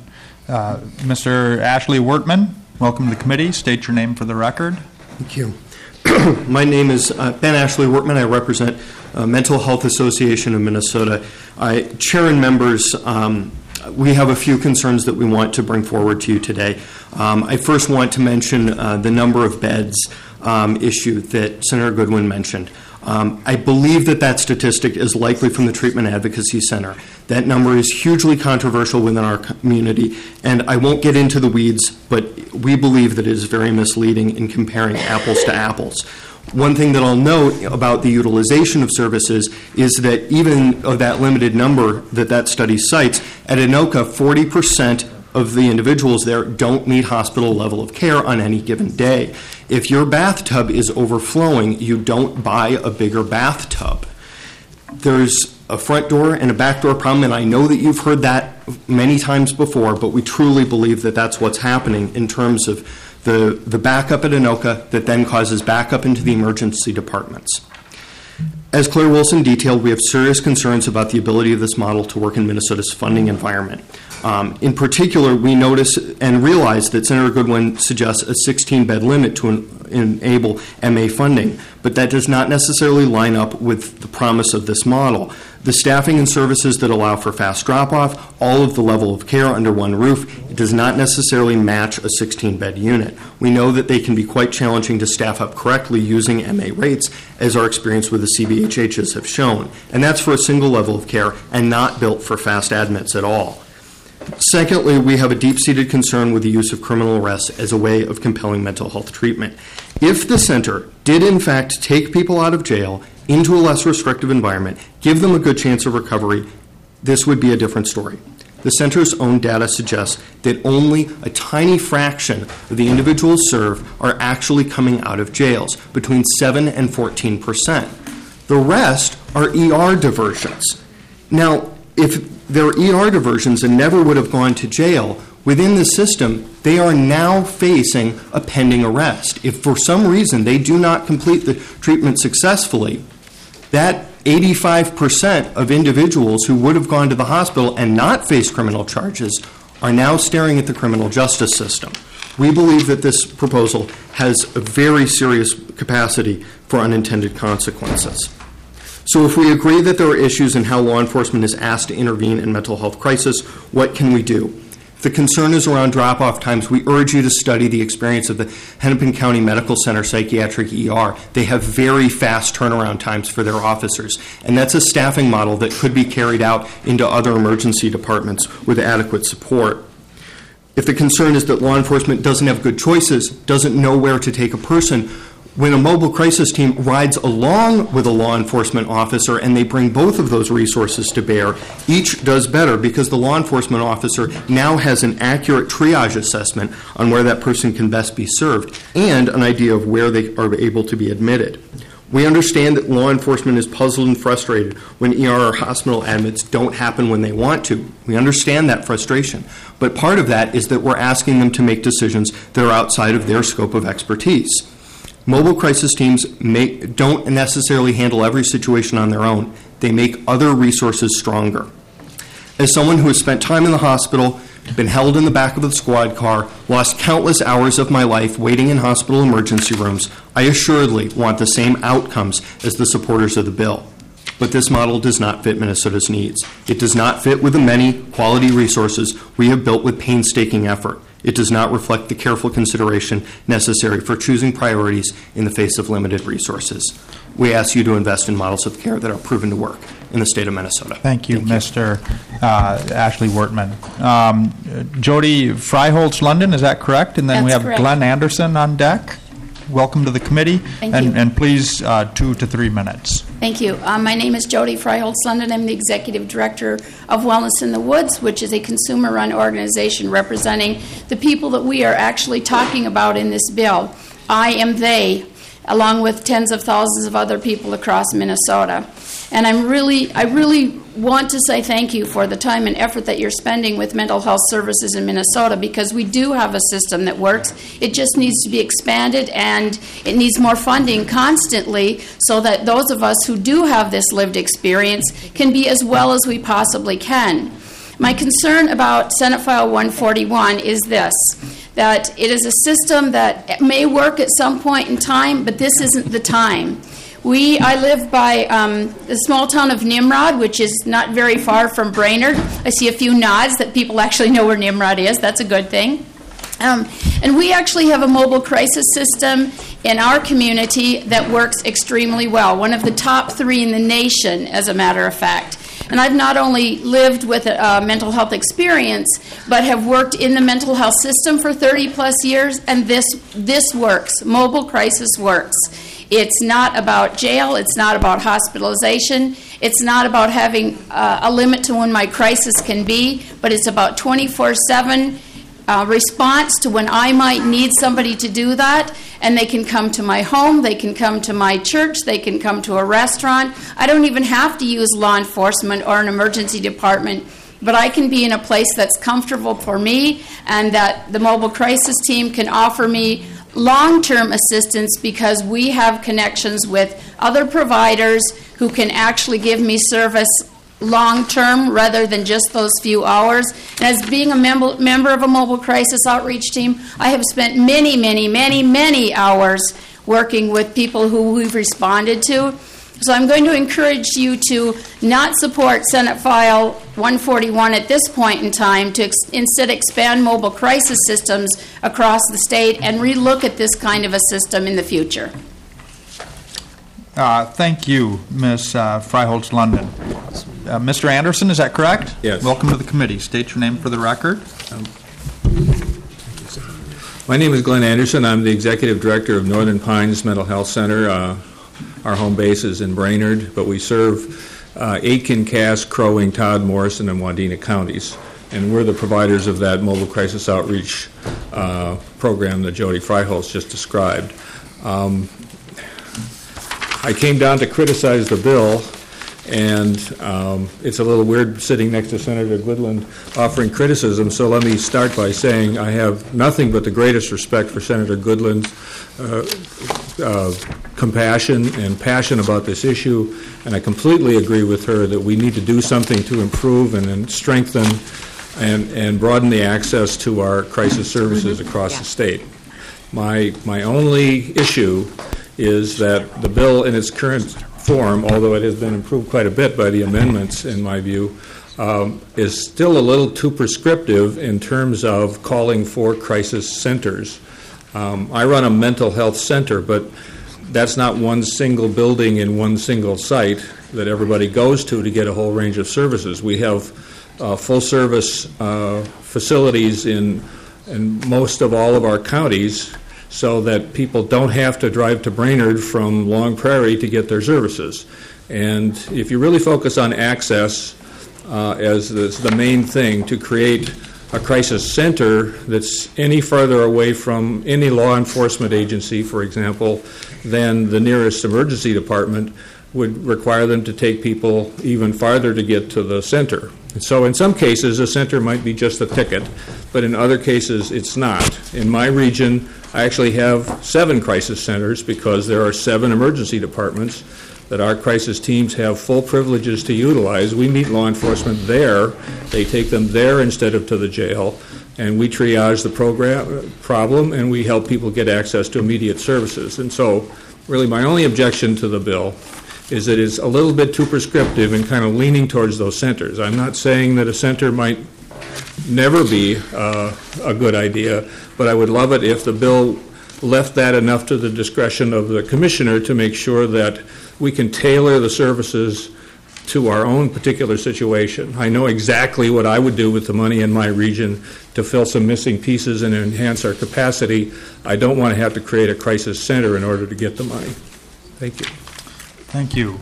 Mr. Ashley Wertman, welcome to the committee. State your name for the record. Thank you. My name is Ben Ashley Wertman. I represent Mental Health Association of Minnesota. Chair and members, we have a few concerns that we want to bring forward to you today. I first want to mention the number of beds issue that Senator Goodwin mentioned. I believe that statistic is likely from the Treatment Advocacy Center. That number is hugely controversial within our community, and I won't get into the weeds, but we believe that it is very misleading in comparing apples to apples. One thing that I'll note about the utilization of services is that even of that limited number that study cites, at Anoka, 40% of the individuals there don't need hospital level of care on any given day. If your bathtub is overflowing, you don't buy a bigger bathtub. There's a front door and a back door problem, and I know that you've heard that many times before, but we truly believe that that's what's happening in terms of the backup at Anoka that then causes backup into the emergency departments. As Claire Wilson detailed, we have serious concerns about the ability of this model to work in Minnesota's funding environment. In particular, we notice and realize that Senator Goodwin suggests a 16-bed limit to enable MA funding, but that does not necessarily line up with the promise of this model. The staffing and services that allow for fast drop-off, all of the level of care under one roof, it does not necessarily match a 16-bed unit. We know that they can be quite challenging to staff up correctly using MA rates, as our experience with the CBHHs have shown, and that's for a single level of care and not built for fast admits at all. Secondly, we have a deep-seated concern with the use of criminal arrest as a way of compelling mental health treatment. If the center did, in fact, take people out of jail into a less restrictive environment, give them a good chance of recovery, this would be a different story. The center's own data suggests that only a tiny fraction of the individuals served are actually coming out of jails, between 7 and 14%. The rest are ER diversions. Now, if they're ER diversions and never would have gone to jail, within the system, they are now facing a pending arrest. If for some reason they do not complete the treatment successfully, that 85% of individuals who would have gone to the hospital and not faced criminal charges are now staring at the criminal justice system. We believe that this proposal has a very serious capacity for unintended consequences. So if we agree that there are issues in how law enforcement is asked to intervene in mental health crisis, what can we do? If the concern is around drop-off times, we urge you to study the experience of the Hennepin County Medical Center Psychiatric ER. They have very fast turnaround times for their officers, and that's a staffing model that could be carried out into other emergency departments with adequate support. If the concern is that law enforcement doesn't have good choices, doesn't know where to take a person, when a mobile crisis team rides along with a law enforcement officer and they bring both of those resources to bear, each does better because the law enforcement officer now has an accurate triage assessment on where that person can best be served and an idea of where they are able to be admitted. We understand that law enforcement is puzzled and frustrated when ER or hospital admits don't happen when they want to. We understand that frustration. But part of that is that we're asking them to make decisions that are outside of their scope of expertise. Mobile crisis teams don't necessarily handle every situation on their own. They make other resources stronger. As someone who has spent time in the hospital, been held in the back of the squad car, lost countless hours of my life waiting in hospital emergency rooms, I assuredly want the same outcomes as the supporters of the bill. But this model does not fit Minnesota's needs. It does not fit with the many quality resources we have built with painstaking effort. It does not reflect the careful consideration necessary for choosing priorities in the face of limited resources. We ask you to invest in models of care that are proven to work in the state of Minnesota. Thank you, Mr. Ashley Wortman. Jody Freiholz London, is that correct? And then we have correct. Glenn Anderson on deck. Welcome to the committee. Thank you. And please, 2 to 3 minutes. Thank you. My name is Jody Freiholz London. I'm the Executive Director of Wellness in the Woods, which is a consumer-run organization representing the people that we are actually talking about in this bill. I am they, along with tens of thousands of other people across Minnesota. And I really want to say thank you for the time and effort that you're spending with mental health services in Minnesota, because we do have a system that works. It just needs to be expanded, and it needs more funding constantly so that those of us who do have this lived experience can be as well as we possibly can. My concern about Senate File 141 is this, that it is a system that may work at some point in time, but this isn't the time. I live by the small town of Nimrod, which is not very far from Brainerd. I see a few nods that people actually know where Nimrod is. That's a good thing. And we actually have a mobile crisis system in our community that works extremely well, one of the top 3 in the nation, as a matter of fact. And I've not only lived with a mental health experience, but have worked in the mental health system for 30-plus years, and this works. Mobile crisis works. It's not about jail. It's not about hospitalization. It's not about having a limit to when my crisis can be, but it's about 24/7 response to when I might need somebody to do that, and they can come to my home, they can come to my church, they can come to a restaurant. I don't even have to use law enforcement or an emergency department, but I can be in a place that's comfortable for me, and that the mobile crisis team can offer me long-term assistance because we have connections with other providers who can actually give me service long-term rather than just those few hours. And as being a member of a mobile crisis outreach team, I have spent many hours working with people who we've responded to. So I'm going to encourage you to not support Senate File 141 at this point in time, to instead expand mobile crisis systems across the state and relook at this kind of a system in the future. Thank you, Ms. Freiholz London. Mr. Anderson, is that correct? Yes. Welcome to the committee. State your name for the record. My name is Glenn Anderson. I'm the Executive Director of Northern Pines Mental Health Center. Our home base is in Brainerd, but we serve Aitkin, Cass, Crow Wing, Todd, Morrison, and Wadena counties. And we're the providers of that mobile crisis outreach program that Jody Freiholz just described. I came down to criticize the bill, and it's a little weird sitting next to Senator Goodland offering criticism, so let me start by saying I have nothing but the greatest respect for Senator Goodland's compassion and passion about this issue, and I completely agree with her that we need to do something to improve and strengthen and broaden the access to our crisis services across the state. My only issue is that the bill in its current form, although it has been improved quite a bit by the amendments, in my view, is still a little too prescriptive in terms of calling for crisis centers. I run a mental health center, but that's not one single building in one single site that everybody goes to get a whole range of services. We have full-service facilities in and most of all of our counties, so that people don't have to drive to Brainerd from Long Prairie to get their services. And if you really focus on access as the main thing, to create a crisis center that's any further away from any law enforcement agency, for example, than the nearest emergency department, would require them to take people even farther to get to the center. And so in some cases, a center might be just a ticket, but in other cases, it's not. In my region, I actually have 7 crisis centers because there are 7 emergency departments that our crisis teams have full privileges to utilize. We meet law enforcement there. They take them there instead of to the jail, and we triage the problem, and we help people get access to immediate services. And so really my only objection to the bill is that it's a little bit too prescriptive and kind of leaning towards those centers. I'm not saying that a center might never be a good idea, but I would love it if the bill left that enough to the discretion of the commissioner to make sure that we can tailor the services to our own particular situation. I know exactly what I would do with the money in my region to fill some missing pieces and enhance our capacity. I don't want to have to create a crisis center in order to get the money. Thank you. Thank you.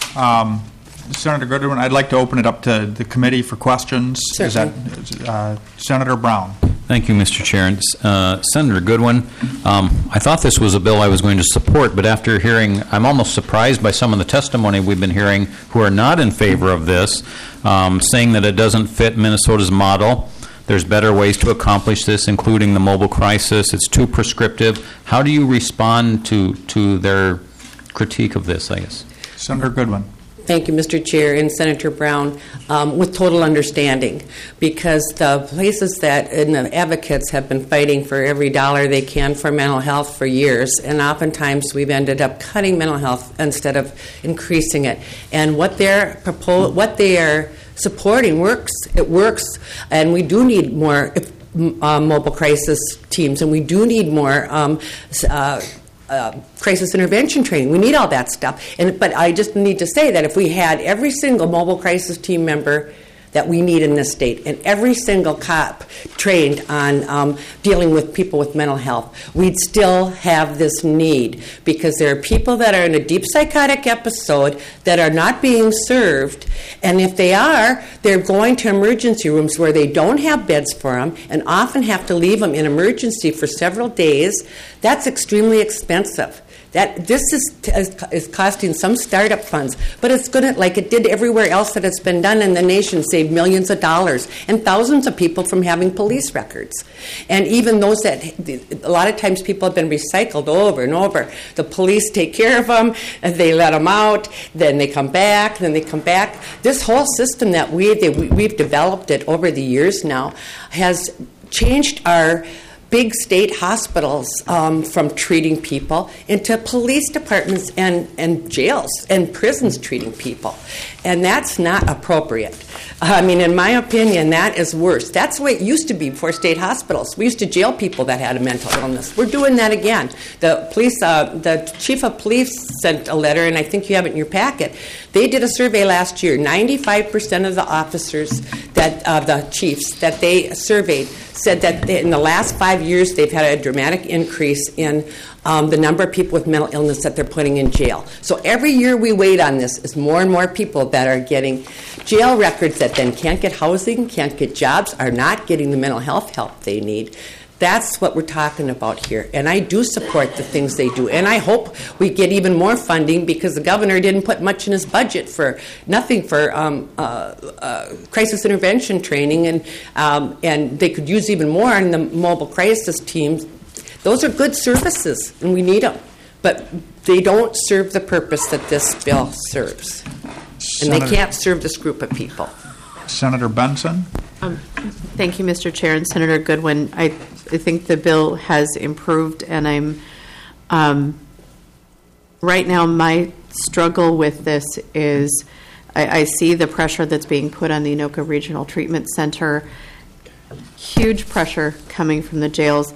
Senator Goodwin, I'd like to open it up to the committee for questions. Certainly. Is that Senator Brown? Thank you, Mr. Chair. Senator Goodwin, I thought this was a bill I was going to support, but after hearing, I'm almost surprised by some of the testimony we've been hearing who are not in favor of this, saying that it doesn't fit Minnesota's model. There's better ways to accomplish this, including the mobile crisis. It's too prescriptive. How do you respond to their critique of this, I guess? Senator Goodwin. Thank you, Mr. Chair, and Senator Brown, with total understanding, because the places that and the advocates have been fighting for every dollar they can for mental health for years, and oftentimes we've ended up cutting mental health instead of increasing it. And what they are supporting works. It works, and we do need more mobile crisis teams, and we do need more crisis intervention training. We need all that stuff. But I just need to say that if we had every single mobile crisis team member that we need in this state and every single cop trained on dealing with people with mental health, we'd still have this need, because there are people that are in a deep psychotic episode that are not being served, and if they are, they're going to emergency rooms where they don't have beds for them and often have to leave them in emergency for several days. That's extremely expensive. This is costing some startup funds, but it's going to, like it did everywhere else that it's been done in the nation, save millions of dollars and thousands of people from having police records. And even those that, a lot of times people have been recycled over and over. The police take care of them, and they let them out, then they come back, then they come back. This whole system that we've developed it over the years now has changed our big state hospitals from treating people into police departments and jails and prisons treating people. And that's not appropriate. I mean, in my opinion, that is worse. That's the way it used to be before state hospitals. We used to jail people that had a mental illness. We're doing that again. The police, the chief of police sent a letter, and I think you have it in your packet. They did a survey last year. 95% of the officers, the chiefs that they surveyed, said that in the last 5 years they've had a dramatic increase in the number of people with mental illness that they're putting in jail. So every year we wait on this is more and more people that are getting jail records that then can't get housing, can't get jobs, are not getting the mental health help they need. That's what we're talking about here. And I do support the things they do. And I hope we get even more funding, because the governor didn't put much in his budget for nothing for crisis intervention training. And they could use even more in the mobile crisis teams. Those are good services, and we need them. But they don't serve the purpose that this bill serves. And they can't serve this group of people. Senator Benson? Thank you, Mr. Chair, and Senator Goodwin. I think the bill has improved, and I'm right now my struggle with this is I see the pressure that's being put on the Anoka Regional Treatment Center, huge pressure coming from the jails,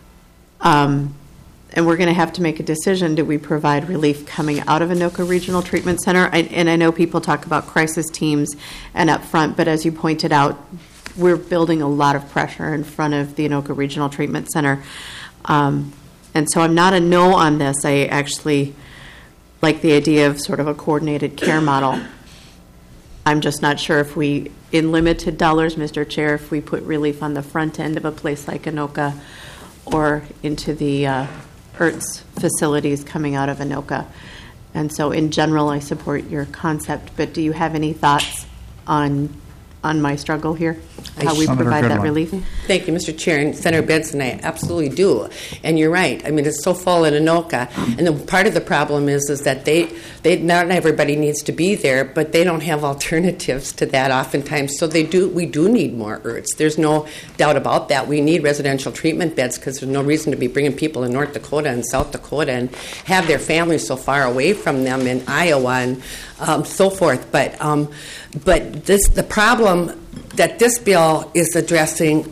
and we're going to have to make a decision. Do we provide relief coming out of Anoka Regional Treatment Center? And I know people talk about crisis teams and up front, but as you pointed out, we're building a lot of pressure in front of the Anoka Regional Treatment Center. And so I'm not a no on this. I actually like the idea of sort of a coordinated care model. I'm just not sure if we, in limited dollars, Mr. Chair, if we put relief on the front end of a place like Anoka or into the IRTS facilities coming out of Anoka. And so in general, I support your concept, but do you have any thoughts on my struggle here, how we provide that relief? Thank you, Mr. Chair. And Senator Benson, I absolutely do. And you're right. I mean, it's so full in Anoka. And the, part of the problem is that they not everybody needs to be there, but they don't have alternatives to that oftentimes. So we do need more IRTs. There's no doubt about that. We need residential treatment beds because there's no reason to be bringing people in North Dakota and South Dakota and have their families so far away from them in Iowa and so forth. But the problem that this bill is addressing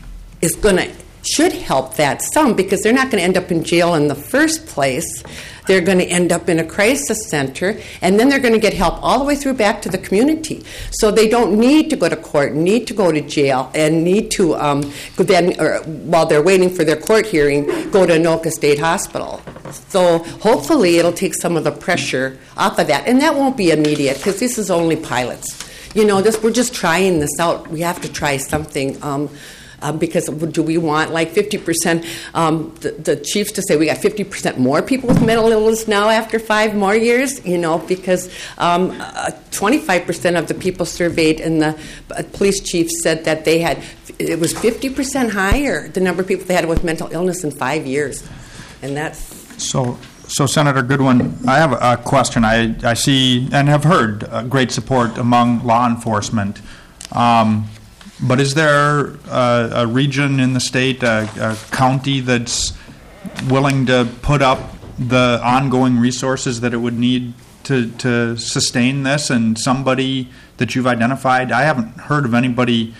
should help that some, because they're not going to end up in jail in the first place. They're going to end up in a crisis center, and then they're going to get help all the way through back to the community. So they don't need to go to court, need to go to jail, and need to while they're waiting for their court hearing, go to Anoka State Hospital. So hopefully it'll take some of the pressure off of that, and that won't be immediate because this is only pilots. We're just trying this out. We have to try something. Because do we want like 50%, the chiefs to say we got 50% more people with mental illness now after 5 more years? Because 25% of the people surveyed in the police chief said that it was 50% higher, the number of people they had with mental illness in 5 years. And that's... So, Senator Goodwin, I have a question. I see and have heard great support among law enforcement. But is there a region in the state, a county that's willing to put up the ongoing resources that it would need to sustain this, and somebody that you've identified? I haven't heard of anybody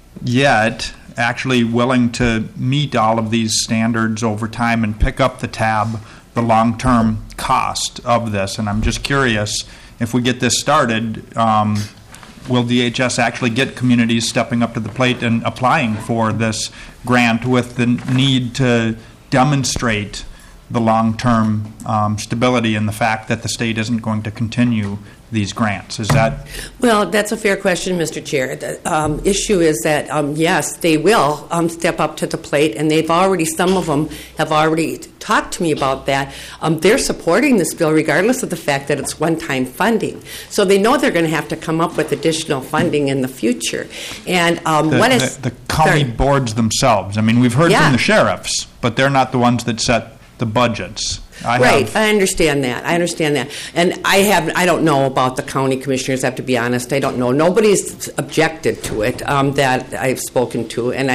yet actually willing to meet all of these standards over time and pick up the tab, the long-term cost of this. And I'm just curious, if we get this started, will DHS actually get communities stepping up to the plate and applying for this grant with the need to demonstrate the long-term stability and the fact that the state isn't going to continue these grants? Is that... Well, that's a fair question, Mr. Chair. The issue is that, yes, they will step up to the plate, and some of them have already talked to me about that. They're supporting this bill regardless of the fact that it's one-time funding. So they know they're going to have to come up with additional funding in the future. And the county boards themselves. I mean, we've heard from the sheriffs, but they're not the ones that set the budgets. I understand that. And I don't know about the county commissioners, I have to be honest. I don't know. Nobody's objected to it that I've spoken to. And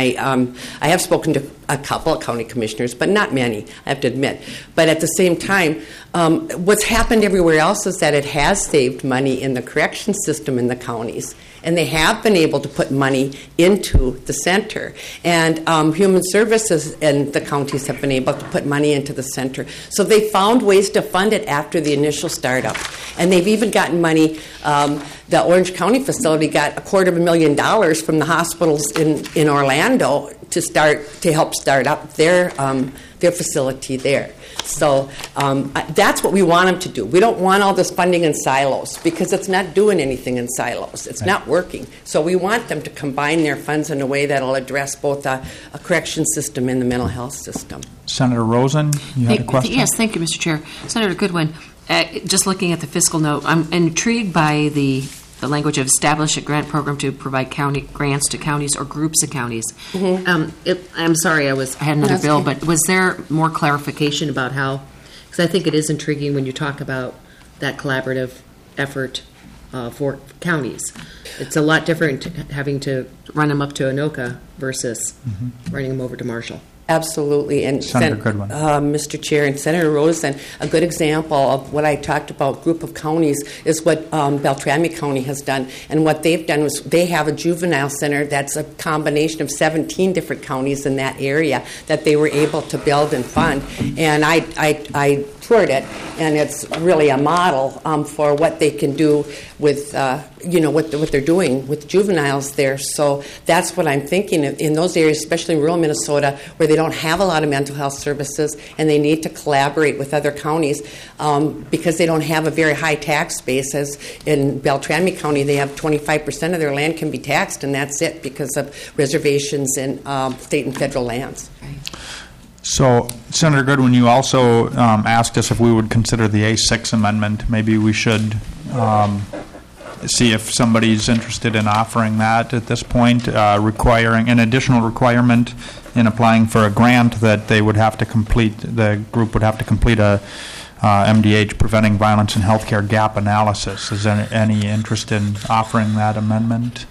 I have spoken to a couple of county commissioners, but not many, I have to admit. But at the same time, what's happened everywhere else is that it has saved money in the correction system in the counties. And they have been able to put money into the center. And Human Services and the counties have been able to put money into the center. So they found ways to fund it after the initial startup. And they've even gotten money. The Orange County facility got $250,000 from the hospitals in Orlando to help start up their facility there. So that's what we want them to do. We don't want all this funding in silos because it's not doing anything in silos. It's not working. So we want them to combine their funds in a way that will address both a correction system and the mental health system. Senator Rosen, you had a question? Yes, thank you, Mr. Chair. Senator Goodwin, just looking at the fiscal note, I'm intrigued by the language of establish a grant program to provide county grants to counties or groups of counties. Mm-hmm. I'm sorry, I had another bill, but was there more clarification about how? Because I think it is intriguing when you talk about that collaborative effort for counties. It's a lot different having to run them up to Anoka versus running them over to Marshall. Absolutely. And Senator Goodwin. Mr. Chair and Senator Rosen, a good example of what I talked about, group of counties, is what Beltrami County has done. And what they've done was they have a juvenile center that's a combination of 17 different counties in that area that they were able to build and fund. And I toured it, and it's really a model for what they can do with, what they're doing with juveniles there. So that's what I'm thinking in those areas, especially in rural Minnesota, where they don't have a lot of mental health services, and they need to collaborate with other counties because they don't have a very high tax base. As in Beltrami County, they have 25% of their land can be taxed, and that's it because of reservations in state and federal lands. So, Senator Goodwin, you also asked us if we would consider the A6 amendment. Maybe we should see if somebody's interested in offering that at this point, requiring an additional requirement in applying for a grant that they would have to complete, the group would have to complete a MDH, Preventing Violence in Healthcare Gap Analysis. Is there any interest in offering that amendment?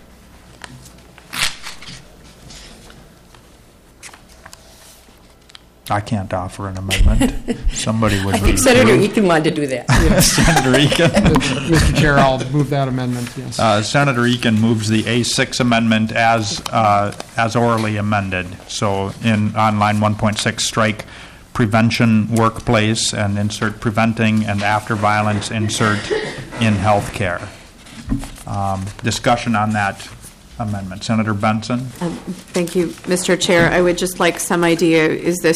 I can't offer an amendment. Somebody would. I think Senator Eakin wanted to do that. Senator Eakin. Mr. Chair, I'll move that amendment, yes. Senator Eakin moves the A6 amendment as orally amended. So on line 1.6, strike prevention workplace and insert preventing, and after violence insert in healthcare. Discussion on that amendment. Senator Benson. Thank you, Mr. Chair. I would just like some idea, is this,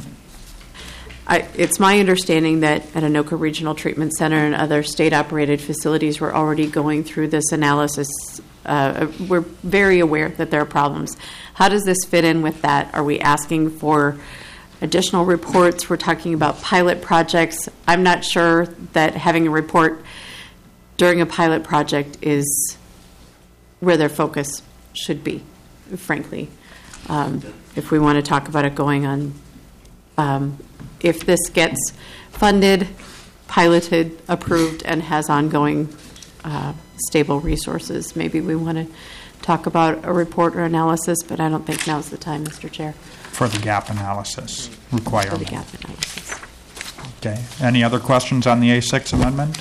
it's my understanding that at Anoka Regional Treatment Center and other state-operated facilities, we're already going through this analysis. We're very aware that there are problems. How does this fit in with that? Are we asking for additional reports? We're talking about pilot projects. I'm not sure that having a report during a pilot project is where their focus should be, frankly. If we want to talk about it going on, if this gets funded, piloted, approved, and has ongoing stable resources, maybe we want to talk about a report or analysis, but I don't think now's the time, Mr. Chair. For the gap analysis requirement. For the gap analysis. Okay. Any other questions on the A6 amendment?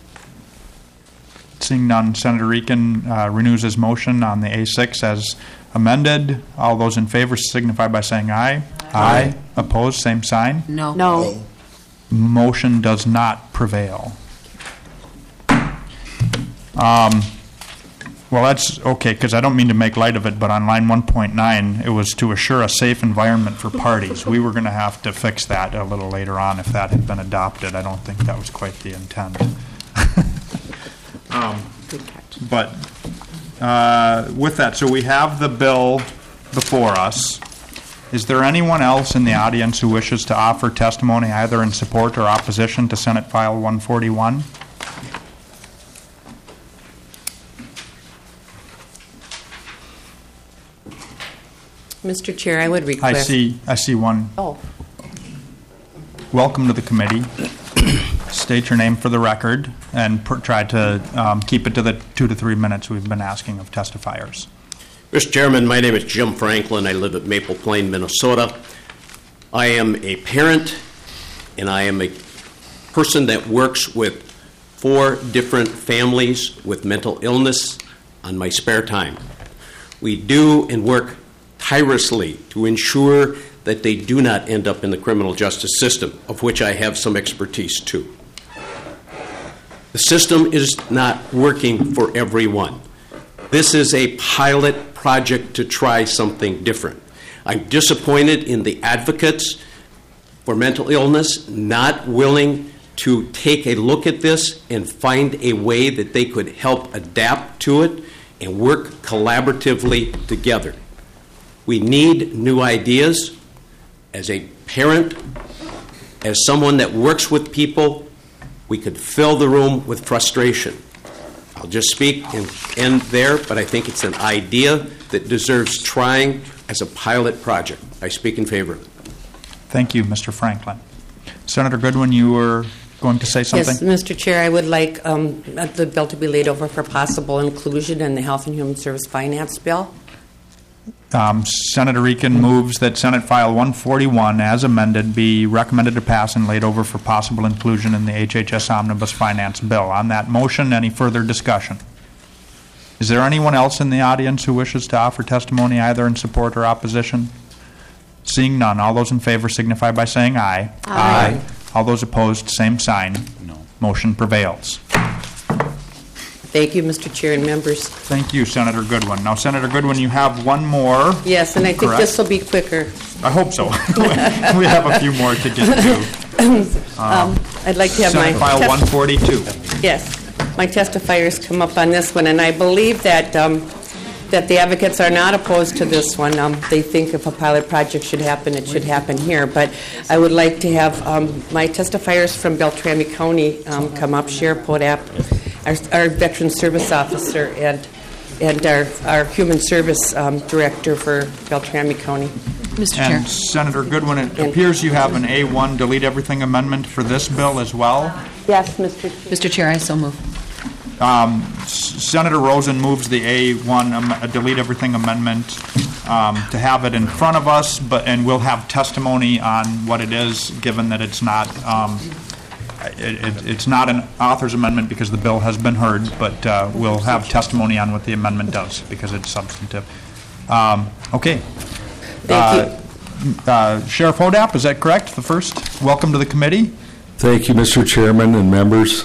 Seeing none, Senator Eakin renews his motion on the A6 as amended. All those in favor signify by saying aye. Aye. Opposed, same sign. No. No. Motion does not prevail. Well, that's okay, because I don't mean to make light of it, but on line 1.9, it was to assure a safe environment for parties. We were going to have to fix that a little later on if that had been adopted. I don't think that was quite the intent. But with that, so we have the bill before us. Is there anyone else in the audience who wishes to offer testimony either in support or opposition to Senate File 141? Mr. Chair, I would request. I see one. Oh. Welcome to the committee. State your name for the record and try to keep it to the 2 to 3 minutes we've been asking of testifiers. Mr. Chairman, my name is Jim Franklin. I live at Maple Plain, Minnesota. I am a parent, and I am a person that works with 4 different families with mental illness on my spare time. We do and work tirelessly to ensure that they do not end up in the criminal justice system, of which I have some expertise too. The system is not working for everyone. This is a pilot project to try something different. I'm disappointed in the advocates for mental illness not willing to take a look at this and find a way that they could help adapt to it and work collaboratively together. We need new ideas. As a parent, as someone that works with people, we could fill the room with frustration. I'll just speak and end there, but I think it's an idea that deserves trying as a pilot project. I speak in favor of it. Thank you, Mr. Franklin. Senator Goodwin, you were going to say something? Yes, Mr. Chair, I would like the bill to be laid over for possible inclusion in the Health and Human Service Finance Bill. Senator Eakin moves that Senate File 141, as amended, be recommended to pass and laid over for possible inclusion in the HHS Omnibus Finance Bill. On that motion, any further discussion? Is there anyone else in the audience who wishes to offer testimony either in support or opposition? Seeing none, all those in favor signify by saying aye. Aye. All those opposed, same sign. No. Motion prevails. Thank you, Mr. Chair and members. Thank you, Senator Goodwin. Now, Senator Goodwin, you have one more. Yes, and I think this will be quicker. I hope so. We have a few more to get to. I'd like to have Senate File 142. Yes, my testifiers come up on this one, and I believe that that the advocates are not opposed to this one. They think if a pilot project should happen, it should happen here. But I would like to have my testifiers from Beltrami County come up, Sheriff Podap, our Veteran Service Officer, and our Human Service Director for Beltrami County. Mr. Chair. And Senator Goodwin, it appears you have an A1 delete everything amendment for this bill as well. Yes, Mr. Chair, I so move. Senator Rosen moves the A1 delete everything amendment to have it in front of us, and we'll have testimony on what it is, given that it's not it's not an author's amendment because the bill has been heard, but we'll have testimony on what the amendment does because it's substantive. Okay. Thank you. Sheriff Hodap, is that correct? The first. Welcome to the committee. Thank you, Mr. Chairman and members.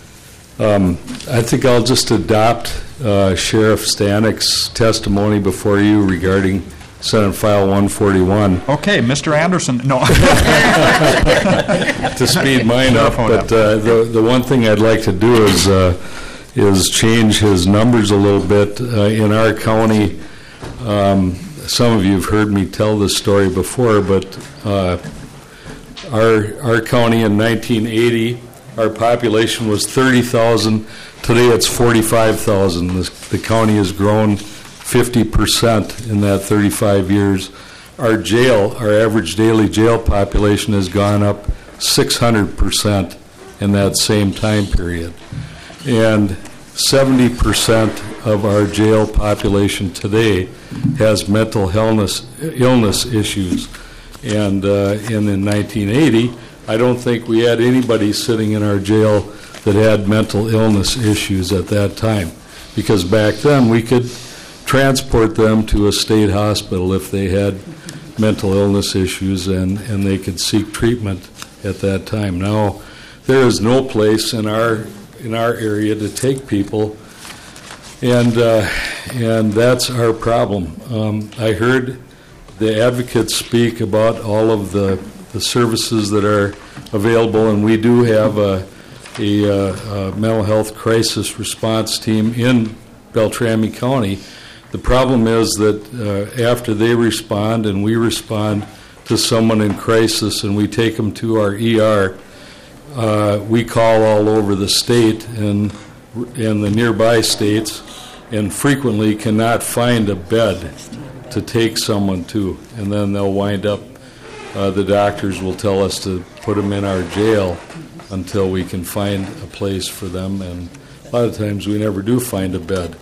I think I'll just adopt Sheriff Stanek's testimony before you regarding Senate File 141. Okay, Mr. Anderson. No. To speed mine up, but the one thing I'd like to do is change his numbers a little bit. In our county, some of you have heard me tell this story before, but our county in 1980, our population was 30,000. Today it's 45,000. The county has grown 50% in that 35 years. Our average daily jail population has gone up 600% in that same time period. And 70% of our jail population today has mental illness issues. And in 1980, I don't think we had anybody sitting in our jail that had mental illness issues at that time, because back then we could transport them to a state hospital if they had mental illness issues, and they could seek treatment at that time. Now, there is no place in our area to take people, and that's our problem. I heard the advocates speak about all of the services that are available, and we do have a mental health crisis response team in Beltrami County. The problem is that after they respond and we respond to someone in crisis and we take them to our ER, we call all over the state and the nearby states and frequently cannot find a bed to take someone to. And then they'll wind up, the doctors will tell us to put them in our jail until we can find a place for them. And a lot of times we never do find a bed.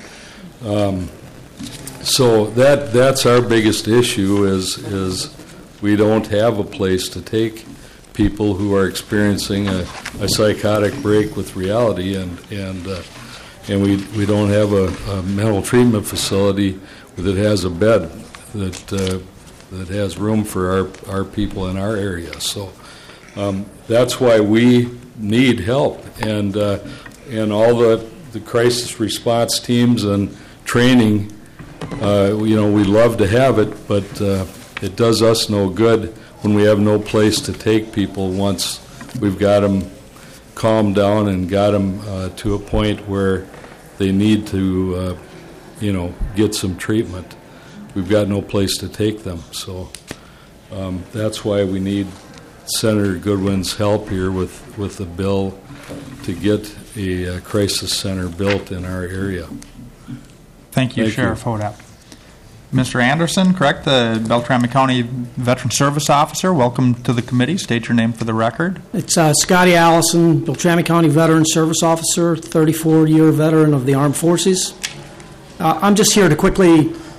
So that's our biggest issue is we don't have a place to take people who are experiencing a psychotic break with reality, and we don't have a mental treatment facility that has a bed that has room for our people in our area. So that's why we need help, and all the crisis response teams and training. We love to have it, but it does us no good when we have no place to take people once we've got them calmed down and got them to a point where they need to, get some treatment. We've got no place to take them. So that's why we need Senator Goodwin's help here with the bill to get a crisis center built in our area. Thank you, Sheriff Hodap. Mr. Anderson, correct, the Beltrami County Veteran Service Officer. Welcome to the committee. State your name for the record. It's Scotty Allison, Beltrami County Veteran Service Officer, 34-year veteran of the Armed Forces. I'm just here to quickly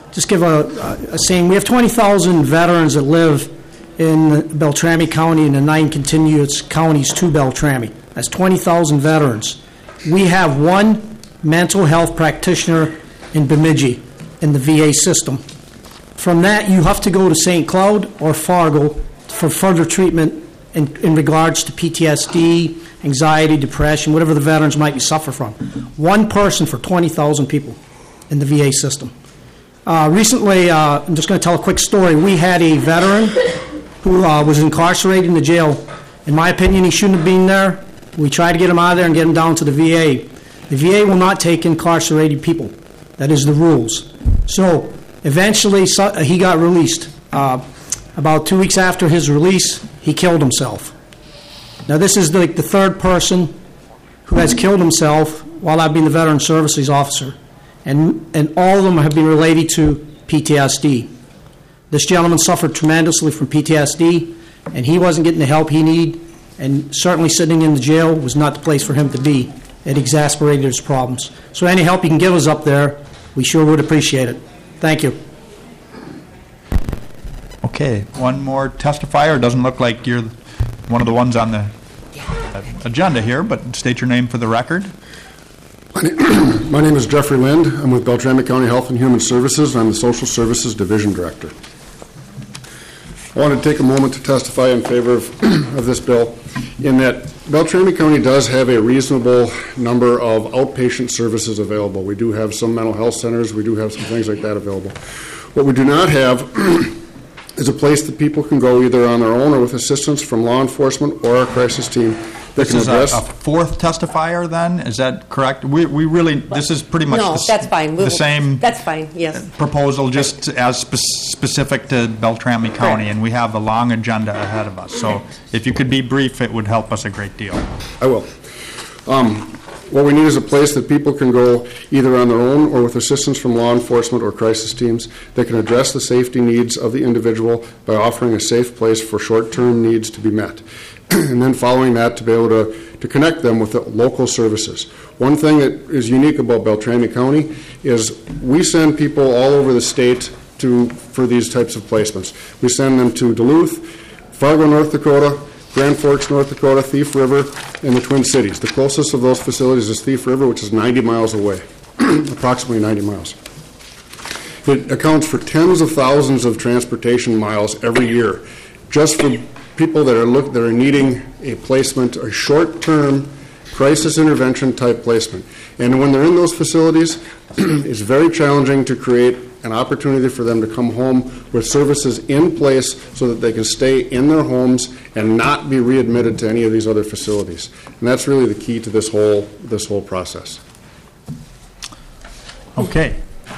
just give a saying. We have 20,000 veterans that live in Beltrami County and the 9 contiguous counties to Beltrami. That's 20,000 veterans. We have one mental health practitioner in Bemidji in the VA system. From that, you have to go to St. Cloud or Fargo for further treatment in regards to PTSD, anxiety, depression, whatever the veterans might be suffer from. One person for 20,000 people in the VA system. Recently, I'm just going to tell a quick story. We had a veteran who was incarcerated in the jail. In my opinion, he shouldn't have been there. We tried to get him out of there and get him down to the VA. The VA will not take incarcerated people. That is the rules. So eventually, he got released. About 2 weeks after his release, he killed himself. Now, this is like the third person who has killed himself while I've been the Veteran Services Officer. And all of them have been related to PTSD. This gentleman suffered tremendously from PTSD, and he wasn't getting the help he needed, and certainly sitting in the jail was not the place for him to be. It exacerbated his problems. So any help you can give us up there, we sure would appreciate it. Thank you. Okay, one more testifier. It doesn't look like you're one of the ones on the agenda here, but state your name for the record. My name is Jeffrey Lind. I'm with Beltrami County Health and Human Services. I'm the Social Services Division Director. I want to take a moment to testify in favor of this bill in that Beltrami County does have a reasonable number of outpatient services available. We do have some mental health centers. We do have some things like that available. What we do not have is a place that people can go either on their own or with assistance from law enforcement or our crisis team. This is a fourth testifier, then? Is that correct? We really, this is pretty much that's fine. The same that's fine, yes. Proposal, just as specific to Beltrami County, and we have a long agenda ahead of us. So if you could be brief, it would help us a great deal. I will. What we need is a place that people can go either on their own or with assistance from law enforcement or crisis teams that can address the safety needs of the individual by offering a safe place for short-term needs to be met. And then following that, to be able to connect them with the local services. One thing that is unique about Beltrami County is we send people all over the state for these types of placements. We send them to Duluth, Fargo, North Dakota, Grand Forks, North Dakota, Thief River, and the Twin Cities. The closest of those facilities is Thief River, which is 90 miles away, approximately 90 miles. It accounts for tens of thousands of transportation miles every year, just for people that are needing a placement, a short-term crisis intervention type placement. And when they're in those facilities, it's very challenging to create an opportunity for them to come home with services in place so that they can stay in their homes and not be readmitted to any of these other facilities. And that's really the key to this whole process. Okay.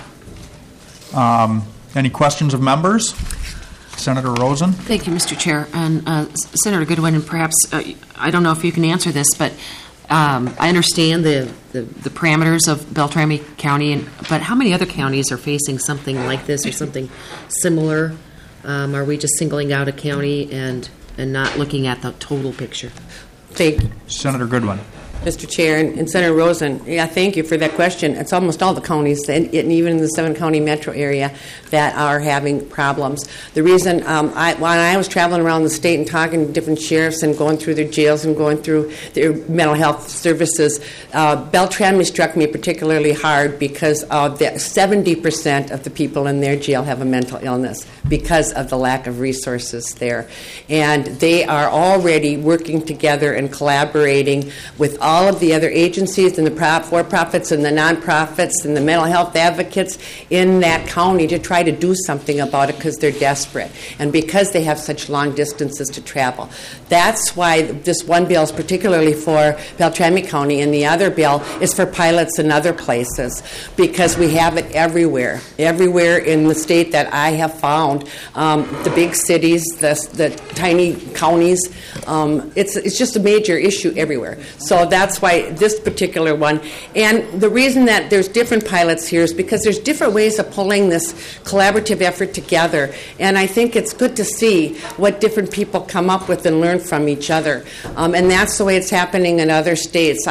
Any questions of members? Senator Rosen? Thank you, Mr. Chair. And Senator Goodwin, and perhaps, I don't know if you can answer this, but I understand the parameters of Beltrami County, but how many other counties are facing something like this or something similar? Are we just singling out a county and not looking at the total picture? Thank you. Senator Goodwin. Mr. Chair, and Senator Rosen, thank you for that question. It's almost all the counties, and even in the 7-county metro area, that are having problems. The reason, when I was traveling around the state and talking to different sheriffs and going through their jails and going through their mental health services, Beltrami struck me particularly hard because 70% of the people in their jail have a mental illness because of the lack of resources there. And they are already working together and collaborating with all of the other agencies and the for-profits and the non-profits and the mental health advocates in that county to try to do something about it because they're desperate and because they have such long distances to travel. That's why this one bill is particularly for Beltrami County, and the other bill is for pilots in other places because we have it everywhere in the state that I have found. The big cities, the tiny counties, it's just a major issue everywhere. So that's why this particular one. And the reason that there's different pilots here is because there's different ways of pulling this collaborative effort together. And I think it's good to see what different people come up with and learn from each other. And that's the way it's happening in other states. I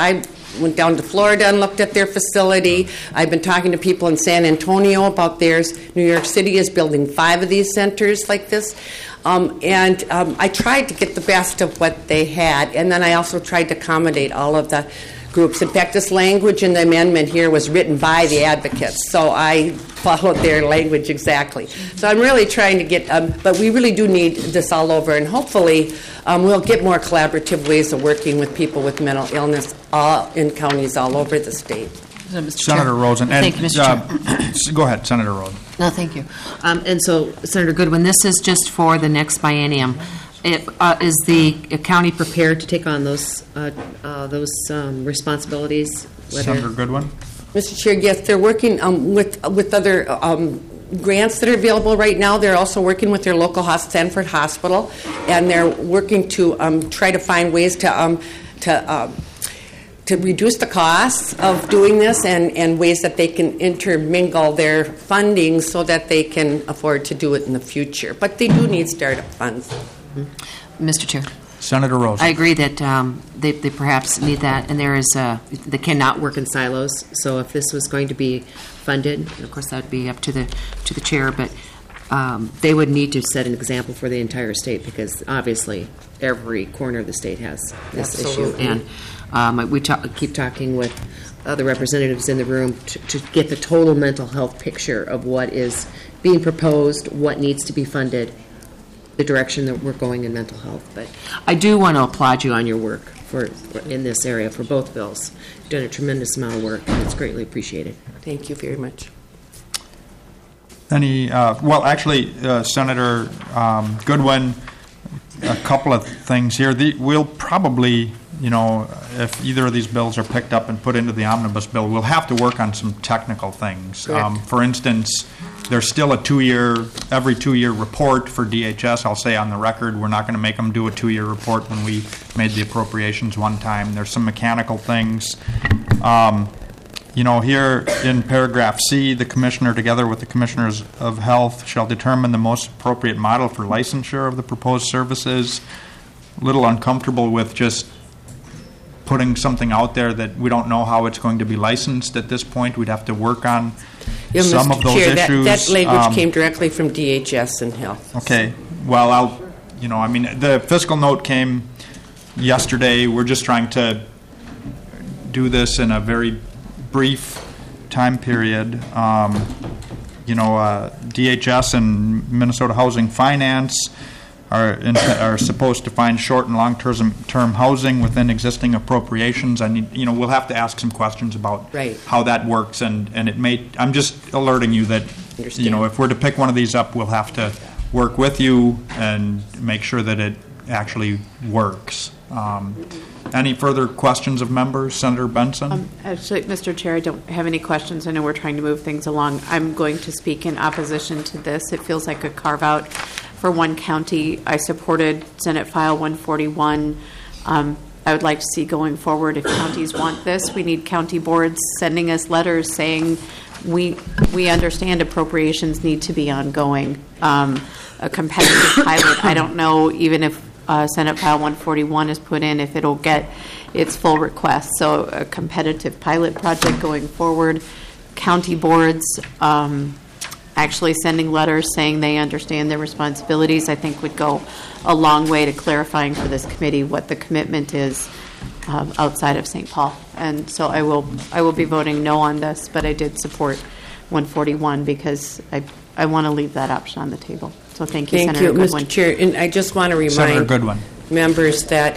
went down to Florida and looked at their facility. I've been talking to people in San Antonio about theirs. New York City is building 5 of these centers like this. I tried to get the best of what they had, and then I also tried to accommodate all of the groups. In fact, this language in the amendment here was written by the advocates, so I followed their language exactly. So I'm really trying to get, but we really do need this all over, and hopefully we'll get more collaborative ways of working with people with mental illness in counties all over the state. Senator Rosen. Thank you, Mr. Chair. Go ahead, Senator Rosen. No, thank you. And so, Senator Goodwin, this is just for the next biennium. Is the county prepared to take on those responsibilities? Senator Goodwin? Mr. Chair, yes, they're working with other grants that are available right now. They're also working with their local Sanford Hospital, and they're working to try to find ways to reduce the costs of doing this and ways that they can intermingle their funding so that they can afford to do it in the future. But they do need startup funds. Mr. Chair. Senator Rosen. I agree that they perhaps need that, and there is they cannot work in silos. So if this was going to be funded, and of course that would be up to the chair, but they would need to set an example for the entire state, because obviously every corner of the state has this issue. And we keep talking with other representatives in the room to get the total mental health picture of what is being proposed, what needs to be funded, the direction that we're going in mental health. But I do want to applaud you on your work in this area for both bills. You've done a tremendous amount of work, and it's greatly appreciated. Thank you very much. Senator Goodwin, a couple of things here. We'll probably, if either of these bills are picked up and put into the omnibus bill, we'll have to work on some technical things. For instance, there's still every 2-year report for DHS. I'll say on the record, we're not going to make them do a 2-year report when we made the appropriations one time. There's some mechanical things. Here in paragraph C, the commissioner, together with the commissioners of health, shall determine the most appropriate model for licensure of the proposed services. A little uncomfortable with just putting something out there that we don't know how it's going to be licensed at this point. We'd have to work on some Mr. of those Chair, issues. That language came directly from DHS and health. Okay. Well, the fiscal note came yesterday. We're just trying to do this in a very brief time period. DHS and Minnesota Housing Finance are supposed to find short and long-term housing within existing appropriations. We'll have to ask some questions about how that works, and it may. I'm just alerting you that if we're to pick one of these up, we'll have to work with you and make sure that it actually works. Any further questions of members? Senator Benson? Actually, Mr. Chair, I don't have any questions. I know we're trying to move things along. I'm going to speak in opposition to this. It feels like a carve-out for one county. I supported Senate File 141. I would like to see going forward, if counties want this, we need county boards sending us letters saying we understand appropriations need to be ongoing. A competitive pilot, I don't know even if Senate File 141 is put in, if it'll get its full request. So a competitive pilot project going forward, county boards actually sending letters saying they understand their responsibilities, I think would go a long way to clarifying for this committee what the commitment is outside of St. Paul. And so I will be voting no on this, but I did support 141 because I want to leave that option on the table. So thank you, Senator Goodwin. Thank you, Mr. Chair. And I just want to remind members that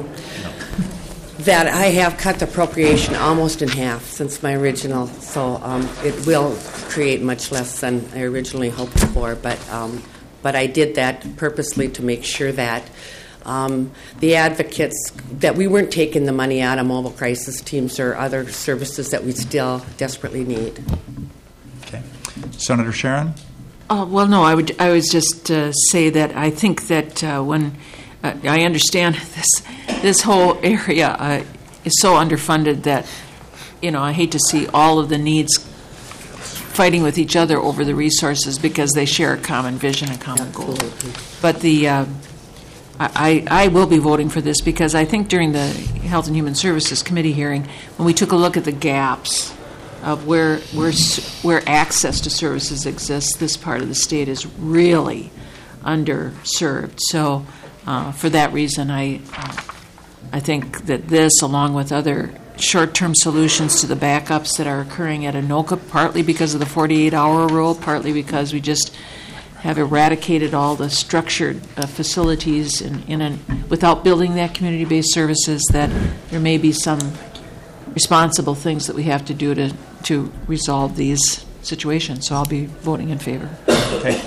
that I have cut the appropriation almost in half since my original, so it will create much less than I originally hoped for. But I did that purposely to make sure that the advocates, that we weren't taking the money out of mobile crisis teams or other services that we still desperately need. Okay. Senator Sharon? Well, no, I would just say that I think that when I understand this whole area is so underfunded that I hate to see all of the needs fighting with each other over the resources because they share a common vision and common goal. But I will be voting for this because I think during the Health and Human Services Committee hearing, when we took a look at the gaps of where access to services exists, this part of the state is really underserved. So for that reason, I think that this, along with other short-term solutions to the backups that are occurring at Anoka, partly because of the 48-hour rule, partly because we just have eradicated all the structured facilities without building that community-based services, that there may be some responsible things that we have to do to resolve these situations. So I'll be voting in favor. Okay.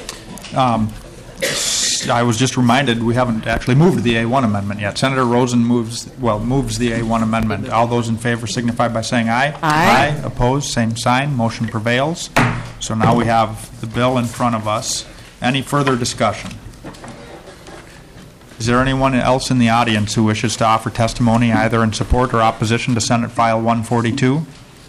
I was just reminded we haven't actually moved the A1 amendment yet. Senator Rosen moves the A1 amendment. All those in favor signify by saying aye. Aye. Opposed, same sign. Motion prevails. So now we have the bill in front of us. Any further discussion? Is there anyone else in the audience who wishes to offer testimony either in support or opposition to Senate File 142?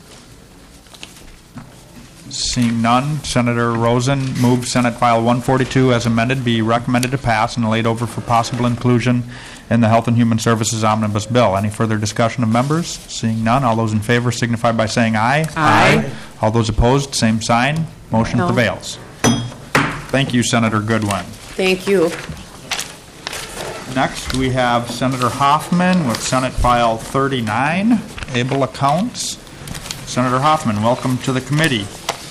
Seeing none, Senator Rosen moves Senate File 142 as amended be recommended to pass and laid over for possible inclusion in the Health and Human Services Omnibus Bill. Any further discussion of members? Seeing none, all those in favor signify by saying aye. Aye. All those opposed, same sign. Motion prevails. Thank you, Senator Goodwin. Thank you. Next, we have Senator Hoffman with Senate File 39, Able Accounts. Senator Hoffman, welcome to the committee.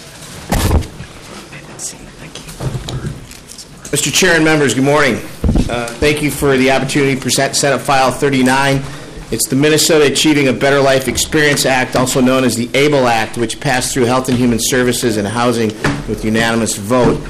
Mr. Chair and members, good morning. Thank you for the opportunity to present Senate File 39. It's the Minnesota Achieving a Better Life Experience Act, also known as the ABLE Act, which passed through Health and Human Services and Housing with unanimous vote.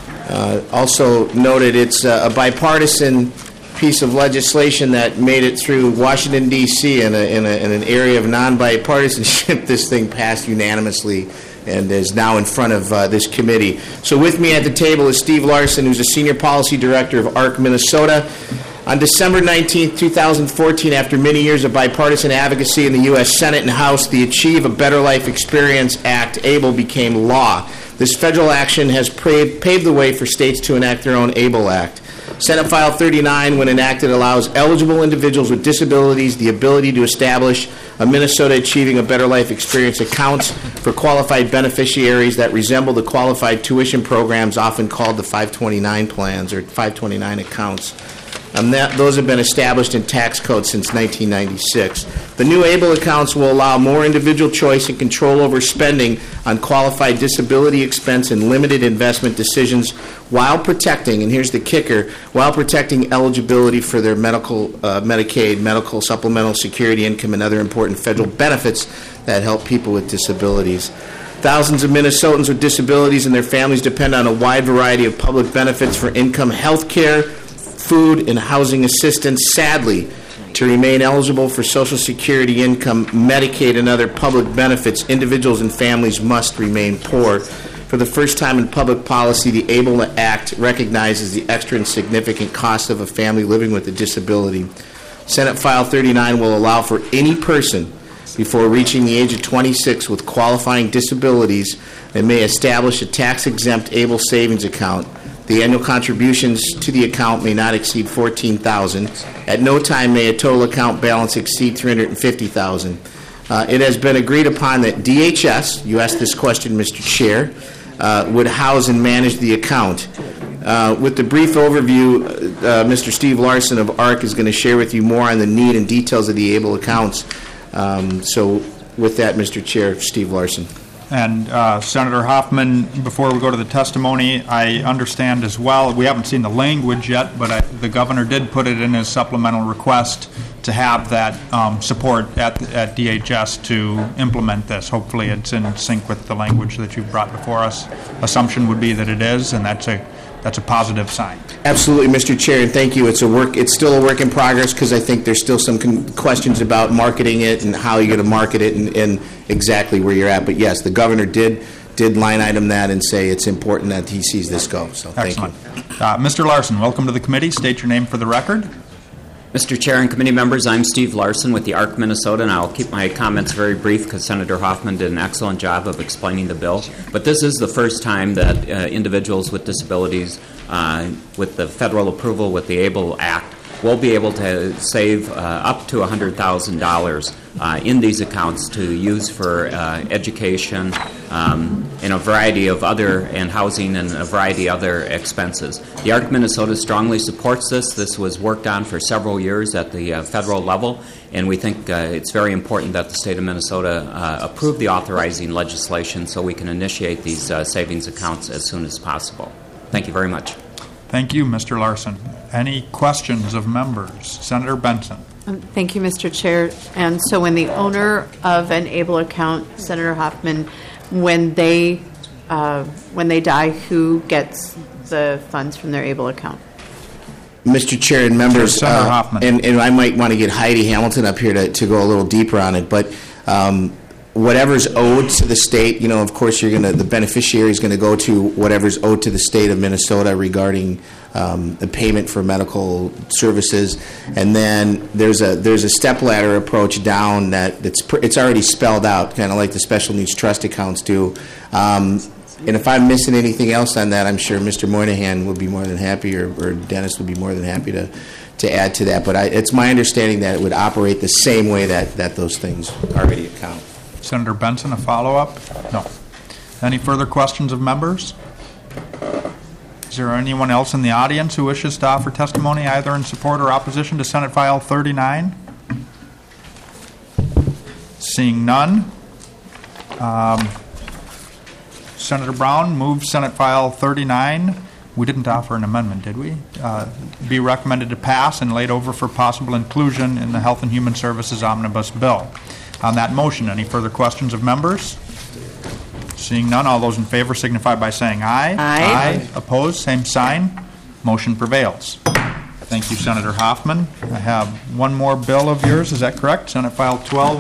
Also noted, it's a bipartisan piece of legislation that made it through Washington, D.C. in an area of non-bipartisanship. This thing passed unanimously and is now in front of this committee. So with me at the table is Steve Larson, who's a Senior Policy Director of ARC Minnesota. On December 19, 2014, after many years of bipartisan advocacy in the U.S. Senate and House, the Achieve a Better Life Experience Act, ABLE, became law. This federal action has paved the way for states to enact their own ABLE Act. Senate File 39, when enacted, allows eligible individuals with disabilities the ability to establish a Minnesota Achieving a Better Life Experience accounts for qualified beneficiaries that resemble the qualified tuition programs often called the 529 plans or 529 accounts. Those have been established in tax code since 1996. The new ABLE accounts will allow more individual choice and control over spending on qualified disability expense and limited investment decisions while protecting, and here's the kicker, while protecting eligibility for their medical, Medicaid, medical supplemental security income, and other important federal benefits that help people with disabilities. Thousands of Minnesotans with disabilities and their families depend on a wide variety of public benefits for income, health care, food, and housing assistance. Sadly, to remain eligible for Social Security income, Medicaid, and other public benefits, individuals and families must remain poor. For the first time in public policy, the ABLE Act recognizes the extra and significant cost of a family living with a disability. Senate File 39 will allow for any person before reaching the age of 26 with qualifying disabilities that may establish a tax-exempt ABLE savings account. The annual contributions to the account may not exceed $14,000. At no time may a total account balance exceed $350,000. It has been agreed upon that DHS, you asked this question, Mr. Chair, would house and manage the account. With the brief overview, Mr. Steve Larson of ARC is going to share with you more on the need and details of the ABLE accounts. So with that, Mr. Chair, Steve Larson. And Senator Hoffman, before we go to the testimony, I understand as well, we haven't seen the language yet, but the governor did put it in his supplemental request to have that support at DHS to implement this. Hopefully it's in sync with the language that you've brought before us. Assumption would be that it is, and that's a positive sign. Absolutely, Mr. Chair, and thank you. It's still a work in progress because I think there's still some questions about marketing it and how you're going to market it and exactly where you're at. But yes, the governor did line item that and say it's important that he sees this go. So thank you. Mr. Larson, welcome to the committee. State your name for the record. Mr. Chair and committee members, I'm Steve Larson with the ARC Minnesota, and I'll keep my comments very brief because Senator Hoffman did an excellent job of explaining the bill. But this is the first time that individuals with disabilities, with the federal approval with the ABLE Act, we'll be able to save up to $100,000 in these accounts to use for education and a variety of other, and housing and a variety of other expenses. The ARC Minnesota strongly supports this. This was worked on for several years at the federal level, and we think it's very important that the state of Minnesota approve the authorizing legislation so we can initiate these savings accounts as soon as possible. Thank you very much. Thank you, Mr. Larson. Any questions of members? Senator Benson. Thank you, Mr. Chair. And so when the owner of an ABLE account, Senator Hoffman, when they die, who gets the funds from their ABLE account? Mr. Chair and members, Senator Hoffman. and I might want to get Heidi Hamilton up here to go a little deeper on it, but whatever's owed to the state, of course, the beneficiary is going to go to whatever's owed to the state of Minnesota regarding the payment for medical services, and then there's a stepladder approach down that it's already spelled out, kind of like the special needs trust accounts do. And if I'm missing anything else on that, I'm sure Mr. Moynihan would be more than happy, or Dennis would be more than happy to add to that. But it's my understanding that it would operate the same way that those things already account. Senator Benson, a follow-up? No. Any further questions of members? Is there anyone else in the audience who wishes to offer testimony either in support or opposition to Senate File 39? Seeing none. Senator Brown moves Senate File 39. We didn't offer an amendment, did we? Be recommended to pass and laid over for possible inclusion in the Health and Human Services Omnibus Bill. On that motion, any further questions of members? Seeing none, all those in favor signify by saying aye. Aye. Opposed, same sign. Motion prevails. Thank you, Senator Hoffman. I have one more bill of yours, is that correct? Senate File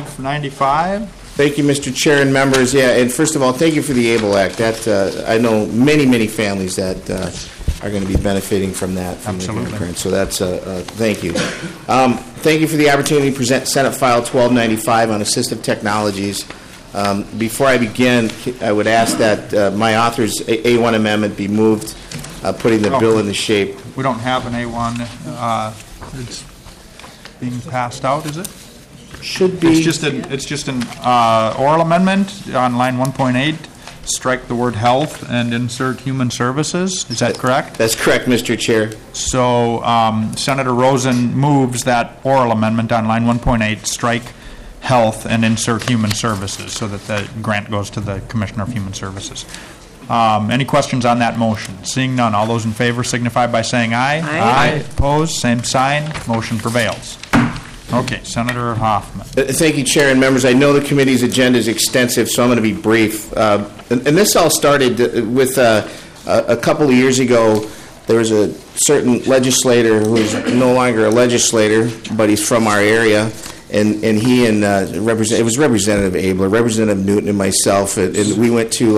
1295. Thank you, Mr. Chair and members. Yeah, and first of all, thank you for the ABLE Act. That I know many families that are going to be benefiting from that. From Absolutely. The grant. So that's thank you. Thank you for the opportunity to present Senate File 1295 on assistive technologies. Before I begin, I would ask that my author's A1 amendment be moved, putting the bill in the shape. We don't have an A1. It's being passed out, is it? Should be. It's just an oral amendment on line 1.8. Strike the word health and insert human services. Is that correct? That's correct, Mr. Chair. So Senator Rosen moves that oral amendment on line 1.8, strike health and insert human services, so that the grant goes to the Commissioner of Human Services. Any questions on that motion? Seeing none, all those in favor signify by saying aye. Aye. Opposed, same sign. Motion prevails. Okay, Senator Hoffman. Thank you, Chair and members. I know the committee's agenda is extensive, so I'm going to be brief. And this all started with a couple of years ago. There was a certain legislator who's no longer a legislator, but he's from our area, and he and it was Representative Abler, Representative Newton, and myself, and we went to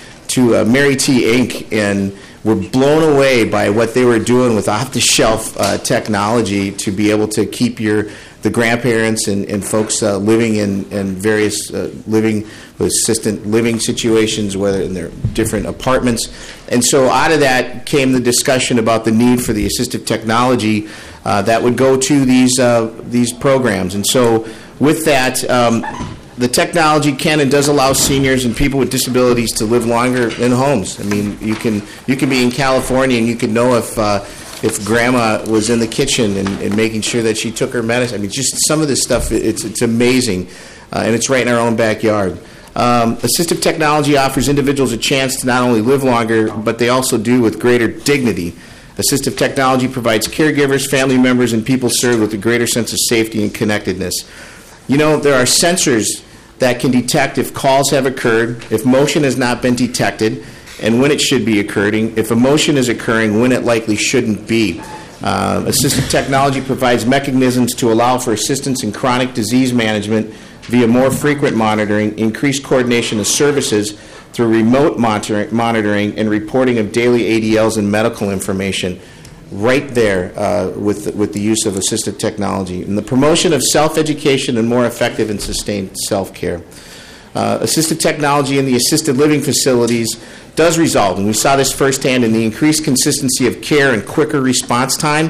Mary T. Inc. and were blown away by what they were doing with off-the-shelf technology to be able to keep the grandparents and folks living in various living with assisted living situations, whether in their different apartments. And so out of that came the discussion about the need for the assistive technology that would go to these programs. And so with that, the technology can and does allow seniors and people with disabilities to live longer in homes. I mean, you can be in California and you can know if Grandma was in the kitchen and making sure that she took her medicine. I mean, just some of this stuff, it's amazing, and it's right in our own backyard. Assistive technology offers individuals a chance to not only live longer, but they also do with greater dignity. Assistive technology provides caregivers, family members, and people served with a greater sense of safety and connectedness. You know, there are sensors that can detect if calls have occurred, if motion has not been detected, and when it should be occurring, if a motion is occurring, when it likely shouldn't be. Assistive technology provides mechanisms to allow for assistance in chronic disease management via more frequent monitoring, increased coordination of services through remote monitoring and reporting of daily ADLs and medical information. Right there with the use of assistive technology, and the promotion of self-education and more effective and sustained self-care. Assistive technology in the assisted living facilities does result, and we saw this firsthand, in the increased consistency of care and quicker response time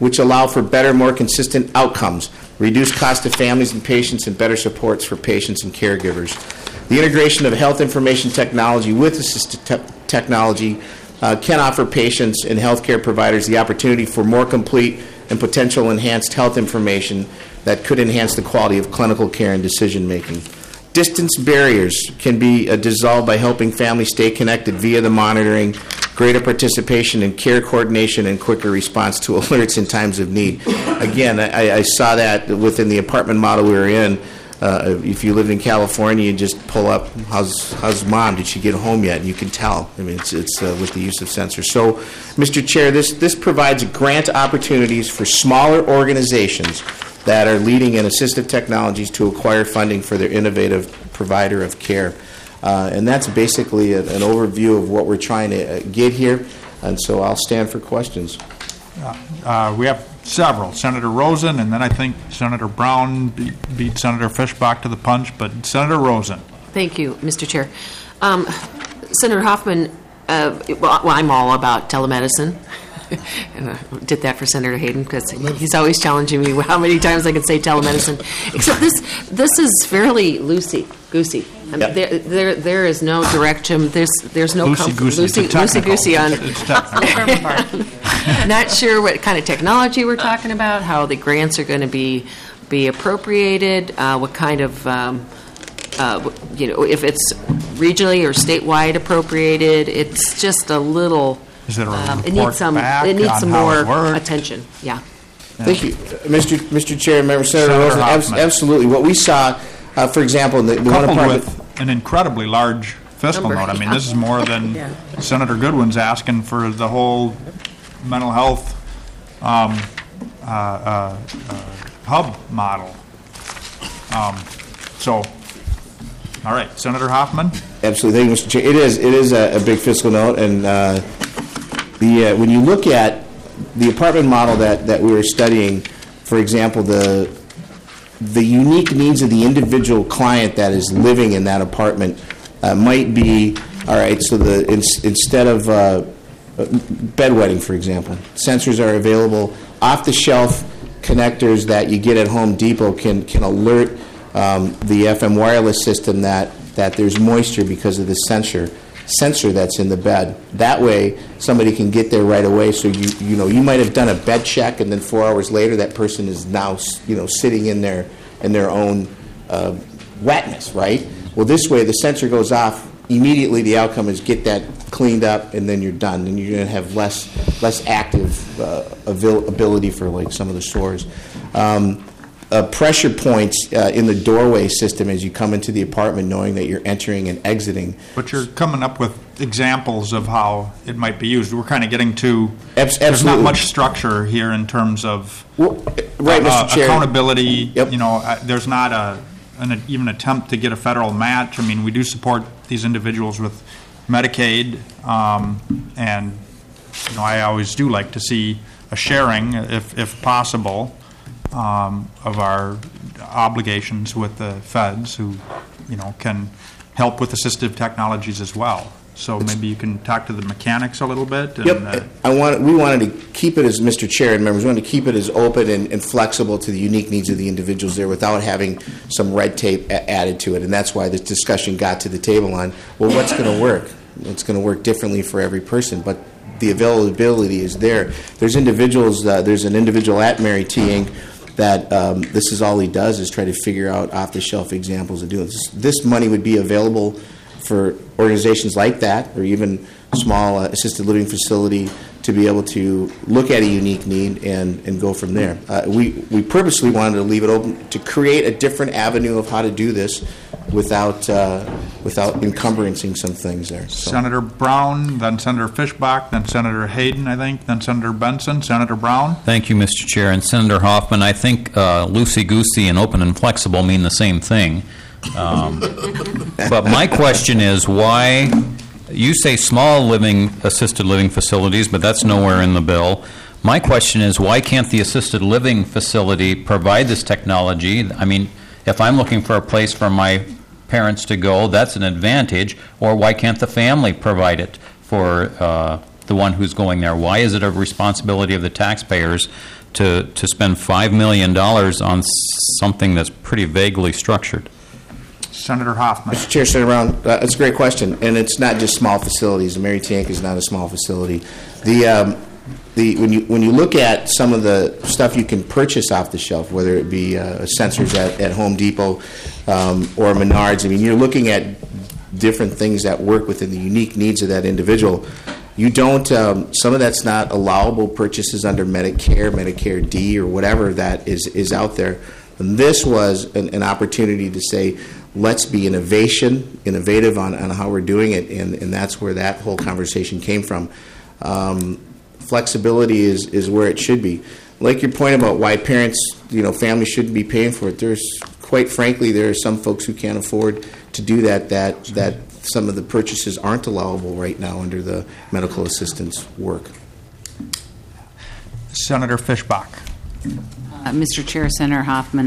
which allow for better, more consistent outcomes, reduced cost to families and patients, and better supports for patients and caregivers. The integration of health information technology with assistive technology can offer patients and healthcare providers the opportunity for more complete and potential enhanced health information that could enhance the quality of clinical care and decision making. Distance barriers can be dissolved by helping families stay connected via the monitoring, greater participation in care coordination, and quicker response to alerts in times of need. Again, I saw that within the apartment model we were in. If you lived in California, you just pull up, how's mom? Did she get home yet? And you can tell. I mean, it's with the use of sensors. So, Mr. Chair, this provides grant opportunities for smaller organizations that are leading in assistive technologies to acquire funding for their innovative provider of care. And that's basically an overview of what we're trying to get here. And so I'll stand for questions. We have several. Senator Rosen, and then I think Senator Brown beat Senator Fischbach to the punch, but Senator Rosen. Thank you, Mr. Chair. Senator Hoffman, well, I'm all about telemedicine. And I did that for Senator Hayden because he's always challenging me how many times I can say telemedicine. Except this is fairly loosey-goosey. I mean, there is no direction. There's no loosey-goosey on. Not sure what kind of technology we're talking about, how the grants are going to be appropriated, what kind of if it's regionally or statewide appropriated. It's just a little. Is it a report it needs some more attention. Yeah. Thank you, Mr. Chair, Member Senator Rosen. Absolutely. What we saw, for example, in the one apartment with an incredibly large fiscal note. I mean, this is more than Senator Goodwin's asking for the whole mental health hub model. All right, Senator Hoffman. Absolutely, thank you, Mr. Chair. It is a big fiscal note, and when you look at the apartment model that we were studying, for example, the unique needs of the individual client that is living in that apartment might be, all right, so instead of bedwetting, for example, sensors are available. Off-the-shelf connectors that you get at Home Depot can alert the FM wireless system that there's moisture because of the sensor that's in the bed. That way, somebody can get there right away. So you might have done a bed check, and then 4 hours later, that person is now sitting in their own wetness, right? Well, this way, the sensor goes off immediately. The outcome is get that cleaned up, and then you're done. And you're going to have less active ability for like some of the sores. Pressure points in the doorway system as you come into the apartment, knowing that you're entering and exiting. But you're coming up with examples of how it might be used. We're kind of getting to Absolutely. There's not much structure here in terms of Mr. Chair. Accountability. Yep. There's not even attempt to get a federal match. I mean, we do support these individuals with Medicaid, and I always do like to see a sharing, if possible, of our obligations with the feds, who can help with assistive technologies as well. So maybe you can talk to the mechanics a little bit. And, we wanted to keep it, as Mr. Chair and members, we wanted to keep it as open and flexible to the unique needs of the individuals there without having some red tape added to it. And that's why this discussion got to the table on, well, what's going to work? It's going to work differently for every person, but the availability is there. There's individuals, there's an individual at Mary T. Inc. that this is all he does is try to figure out off-the-shelf examples of doing this. This money would be available for organizations like that, or even small assisted living facility, to be able to look at a unique need and go from there. We purposely wanted to leave it open to create a different avenue of how to do this without encumberancing some things there. So. Senator Brown, then Senator Fischbach, then Senator Hayden, I think, then Senator Benson. Senator Brown. Thank you, Mr. Chair. And Senator Hoffman, I think loosey-goosey and open and flexible mean the same thing. But my question is, why you say small assisted living facilities, but that's nowhere in the bill. My question is, why can't the assisted living facility provide this technology? I mean, if I'm looking for a place for my parents to go, that's an advantage. Or why can't the family provide it for the one who's going there? Why is it a responsibility of the taxpayers to spend $5 million on something that's pretty vaguely structured? Senator Hoffman. Mr. Chair, Senator Brown, that's a great question, and it's not just small facilities. The Mary Tank is not a small facility. When you look at some of the stuff you can purchase off the shelf, whether it be sensors at Home Depot or Menards, I mean, you're looking at different things that work within the unique needs of that individual. You don't, some of that's not allowable purchases under Medicare, Medicare D, or whatever that is out there. And this was an opportunity to say, let's be innovative on how we're doing it, and that's where that whole conversation came from. Flexibility is where it should be. Like your point about why parents, families shouldn't be paying for it, quite frankly, there are some folks who can't afford to do that some of the purchases aren't allowable right now under the medical assistance work. Senator Fischbach. Mr. Chair, Senator Hoffman,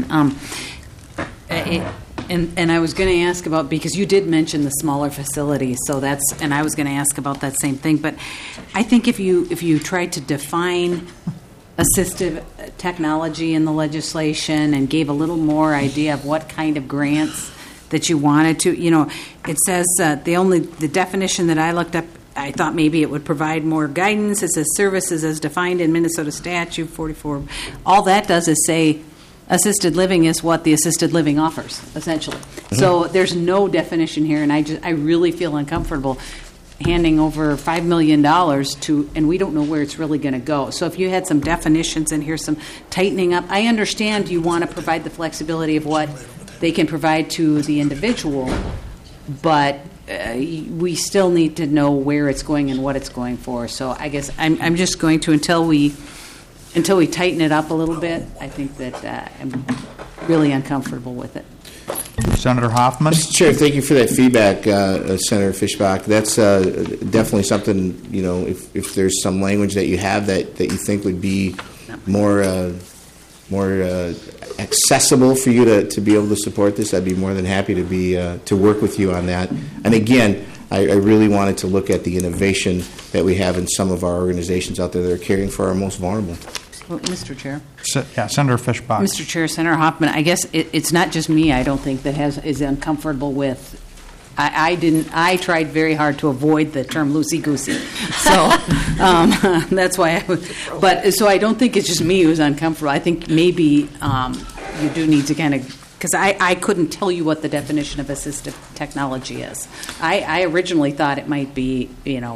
and I was going to ask about, because you did mention the smaller facilities, and I was going to ask about that same thing, but I think if you try to define assistive technology in the legislation and gave a little more idea of what kind of grants that you wanted to, it says the definition that I looked up, I thought maybe it would provide more guidance. It says services as defined in Minnesota Statute 44. All that does is say assisted living is what the assisted living offers, essentially. Mm-hmm. So there's no definition here, and I really feel uncomfortable handing over $5 million to, and we don't know where it's really going to go. So if you had some definitions in here, some tightening up, I understand you want to provide the flexibility of what they can provide to the individual, but we still need to know where it's going and what it's going for. So I guess I'm just going to, until we tighten it up a little bit, I think that I'm really uncomfortable with it. Senator Hoffman. Mr. Chair, thank you for that feedback, Senator Fischbach. That's definitely something, if there's some language that you have that you think would be more accessible for you to be able to support this, I'd be more than happy to work with you on that. And again, I really wanted to look at the innovation that we have in some of our organizations out there that are caring for our most vulnerable. Well, Mr. Chair. Senator Fischbach. Mr. Chair, Senator Hoffman, I guess it's not just me, I don't think, that is uncomfortable with. I tried very hard to avoid the term loosey-goosey. So that's why so I don't think it's just me who's uncomfortable. I think maybe you do need to kind of, because I couldn't tell you what the definition of assistive technology is. I originally thought it might be,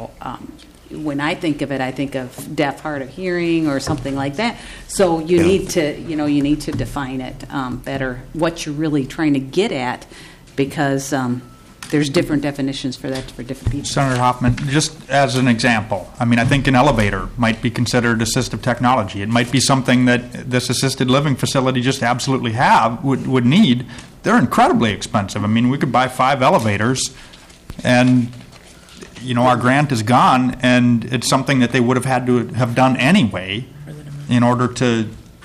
when I think of it, I think of deaf, hard of hearing, or something like that. So you need to define it better, what you're really trying to get at, because there's different definitions for that for different people. Senator Hoffman, just as an example, I think an elevator might be considered assistive technology. It might be something that this assisted living facility just absolutely would need. They're incredibly expensive. We could buy 5 elevators, and our grant is gone, and it's something that they would have had to have done anyway in order to,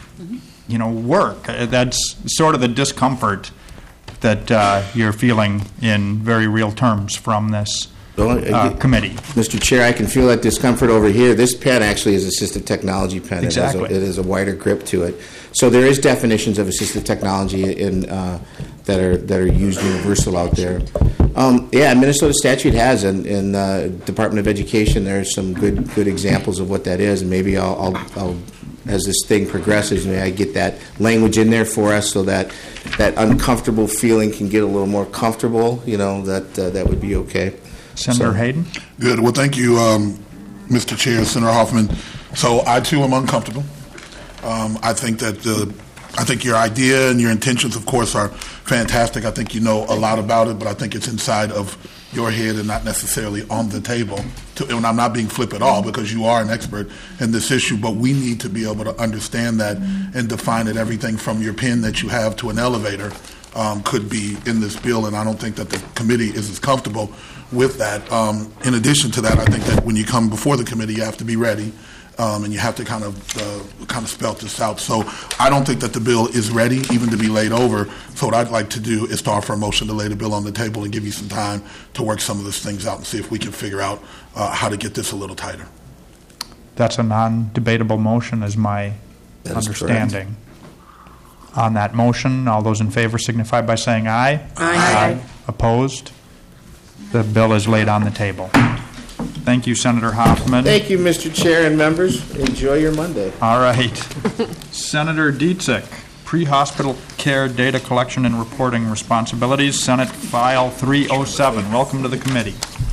work. That's sort of the discomfort that you're feeling in very real terms from this committee. Mr. Chair, I can feel that discomfort over here. This pen actually is assistive technology pen. Exactly. It has a wider grip to it. So there is definitions of assistive technology that are used universal out there. Minnesota statute has, in Department of Education, there are some good examples of what that is, and maybe I'll as this thing progresses, may I get that language in there for us so that uncomfortable feeling can get a little more comfortable, that would be okay. Senator Hayden? Good. Well, thank you, Mr. Chair, Senator Hoffman. So I, too, am uncomfortable. I think your idea and your intentions, of course, are fantastic. I think you know a lot about it, but I think it's inside of your head and not necessarily on the table. And I'm not being flip at all, because you are an expert in this issue, but we need to be able to understand that and define it. Everything from your pen that you have to an elevator could be in this bill, and I don't think that the committee is as comfortable with that. In addition to that, I think that when you come before the committee, you have to be ready. And you have to kind of spell this out. So I don't think that the bill is ready even to be laid over. So what I'd like to do is to offer a motion to lay the bill on the table and give you some time to work some of these things out and see if we can figure out how to get this a little tighter. That's a non-debatable motion, is my understanding. On that motion, all those in favor signify by saying aye. Aye. Opposed? The bill is laid on the table. Thank you, Senator Hoffman. Thank you, Mr. Chair and members. Enjoy your Monday. All right. Senator Dietzich, pre-hospital care data collection and reporting responsibilities, Senate File 307. Welcome to the committee.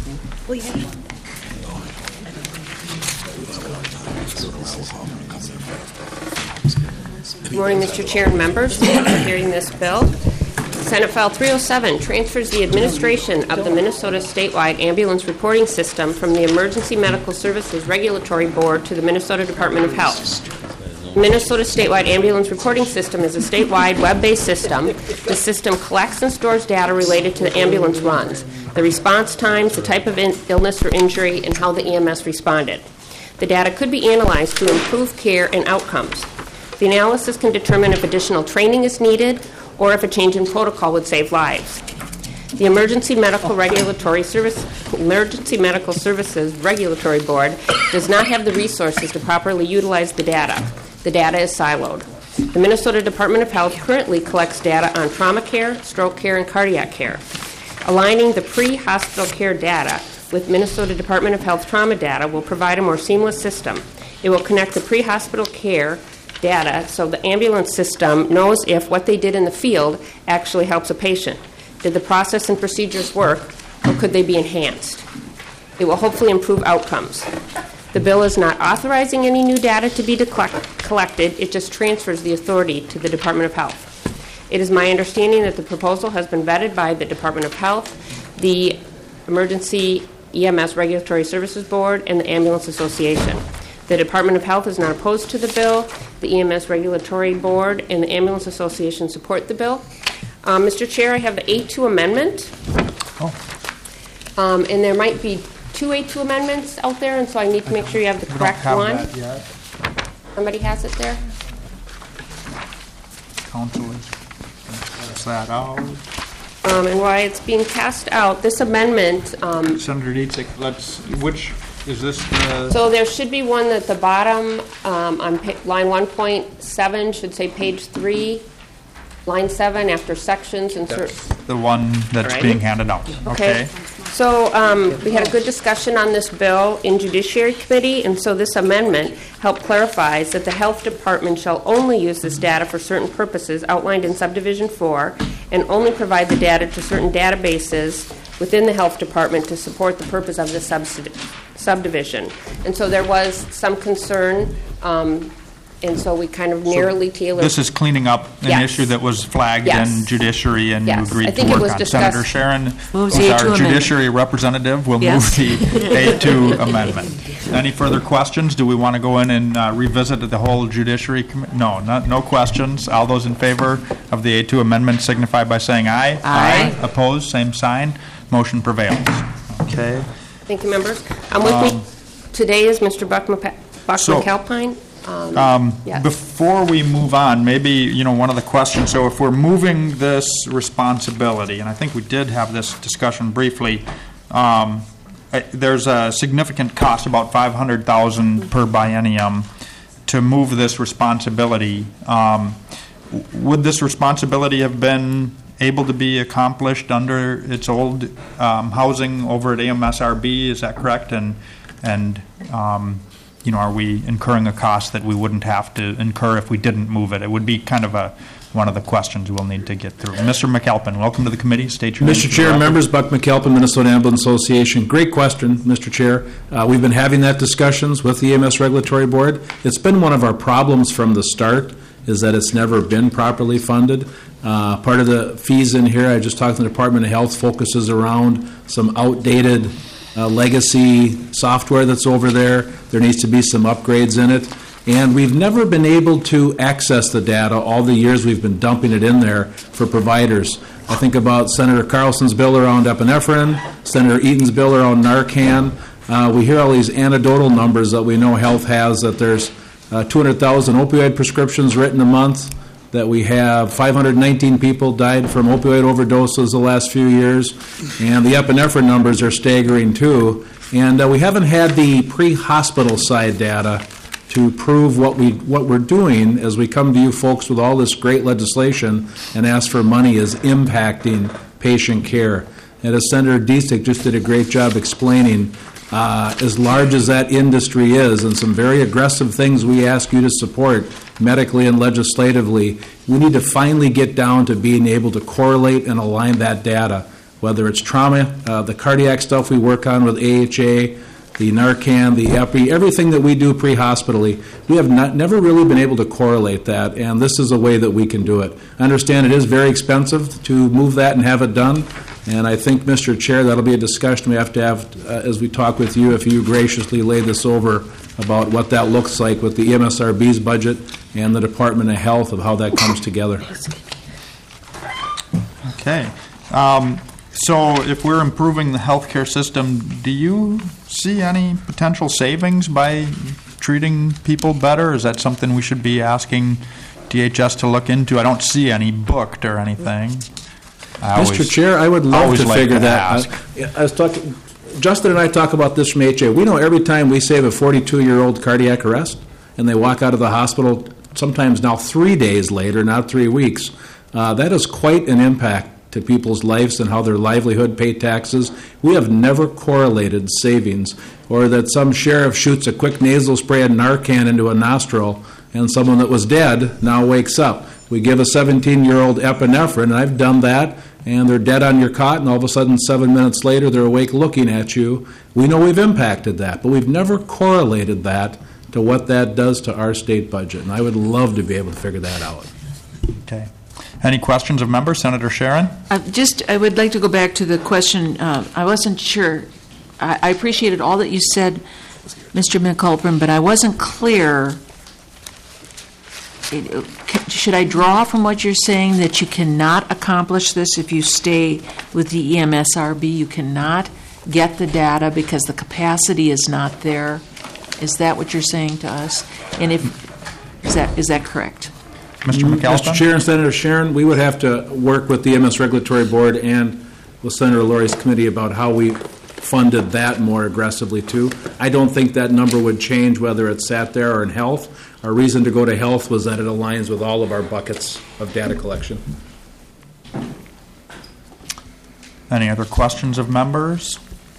Good morning, Mr. Chair and members. Thank you for hearing this bill. Senate File 307 transfers the administration of the Minnesota statewide ambulance reporting system from the Emergency Medical Services Regulatory Board to the Minnesota Department of Health. Minnesota statewide ambulance reporting system is a statewide web-based system. The system collects and stores data related to the ambulance runs, the response times, the type of illness or injury, and how the EMS responded. The data could be analyzed to improve care and outcomes. The analysis can determine if additional training is needed or if a change in protocol would save lives. The Emergency Medical Services Regulatory Board does not have the resources to properly utilize the data. The data is siloed. The Minnesota Department of Health currently collects data on trauma care, stroke care, and cardiac care. Aligning the pre-hospital care data with Minnesota Department of Health trauma data will provide a more seamless system. It will connect the pre-hospital care data so the ambulance system knows if what they did in the field actually helps a patient. Did the process and procedures work, or could they be enhanced? It will hopefully improve outcomes. The bill is not authorizing any new data to be collected. It just transfers the authority to the Department of Health. It is my understanding that the proposal has been vetted by the Department of Health, the Emergency EMS Regulatory Services Board, and the Ambulance Association. The Department of Health is not opposed to the bill. The EMS Regulatory Board and the Ambulance Association support the bill. Mr. Chair, I have the A2 amendment. And there might be two A2 amendments out there, and so I need to make sure you have the correct one. That yet. Somebody has it there? Council is pass that out. And why it's being passed out, this amendment... Senator Dietzich, which... Is this the... So there should be one at the bottom on line 1.7, should say page 3, line 7, after sections. That's the one that's being handed out. Okay. So we had a good discussion on this bill in Judiciary Committee, and so this amendment helped clarifies that the Health Department shall only use this data for certain purposes outlined in Subdivision 4 and only provide the data to certain databases within the Health Department to support the purpose of the subdivision. And so there was some concern, and so we kind of narrowly tailored. This is cleaning up an issue that was flagged in Judiciary, and you agreed to work on. Senator Sharon, who's our Judiciary representative, will move the A2 amendment. Any further questions? Do we want to go in and revisit the whole Judiciary Committee? No questions. All those in favor of the A2 amendment signify by saying aye. Aye. Opposed? Same sign. Motion prevails. Okay. Thank you, members. With me today is Mr. McAlpine. Before we move on, maybe, one of the questions, so if we're moving this responsibility, and I think we did have this discussion briefly, there's a significant cost, about $500,000 per biennium, to move this responsibility. Would this responsibility have been able to be accomplished under its old housing over at AMSRB? Is that correct? And are we incurring a cost that we wouldn't have to incur if we didn't move it? It would be kind of one of the questions we'll need to get through. Mr. McAlpin, welcome to the committee. State your name. Mr. Chair, members, Buck McAlpin, Minnesota Ambulance Association. Great question, Mr. Chair. We've been having that discussions with the EMS Regulatory Board. It's been one of our problems from the start, is that it's never been properly funded. Part of the fees in here, I just talked to the Department of Health, focuses around some outdated legacy software that's over there. There needs to be some upgrades in it. And we've never been able to access the data all the years we've been dumping it in there for providers. I think about Senator Carlson's bill around epinephrine, Senator Eaton's bill around Narcan. We hear all these anecdotal numbers that we know health has, that there's 200,000 opioid prescriptions written a month, that we have 519 people died from opioid overdoses the last few years, and the epinephrine numbers are staggering too. And we haven't had the pre-hospital side data to prove what we're doing as we come to you folks with all this great legislation and ask for money is impacting patient care. And as Senator Disick just did a great job explaining, as large as that industry is and some very aggressive things we ask you to support medically and legislatively, we need to finally get down to being able to correlate and align that data, whether it's trauma, the cardiac stuff we work on with AHA, the Narcan, the Epi, everything that we do pre-hospitally. We have never really been able to correlate that, and this is a way that we can do it. I understand it is very expensive to move that and have it done, and I think, Mr. Chair, that'll be a discussion we have to have as we talk with you, if you graciously lay this over about what that looks like with the MSRB's budget and the Department of Health of how that comes together. Okay. So if we're improving the healthcare system, do you see any potential savings by treating people better? Is that something we should be asking DHS to look into? I don't see any booked or anything. Mr. Chair, I would love to figure that out. I was talking, Justin and I talk about this from HA. We know every time we save a 42-year-old cardiac arrest and they walk out of the hospital, sometimes now 3 days later, not 3 weeks, that is quite an impact to people's lives and how their livelihood pay taxes. We have never correlated savings, or that some sheriff shoots a quick nasal spray of Narcan into a nostril and someone that was dead now wakes up. We give a 17-year-old epinephrine, and I've done that, and they're dead on your cot, and all of a sudden 7 minutes later they're awake looking at you. We know we've impacted that, but we've never correlated that to what that does to our state budget, and I would love to be able to figure that out. Okay. Any questions of members? Senator Sharon? I would like to go back to the question. I wasn't sure. I appreciated all that you said, Mr. McAlpin, but I wasn't clear. Should I draw from what you're saying that you cannot accomplish this if you stay with the EMSRB? You cannot get the data because the capacity is not there? Is that what you're saying to us? And is that correct? Mr. McAlpin? Mr. Chair and Senator Sharon, we would have to work with the MS Regulatory Board and with Senator Lori's committee about how we funded that more aggressively too. I don't think that number would change whether it sat there or in health. Our reason to go to health was that it aligns with all of our buckets of data collection. Any other questions of members?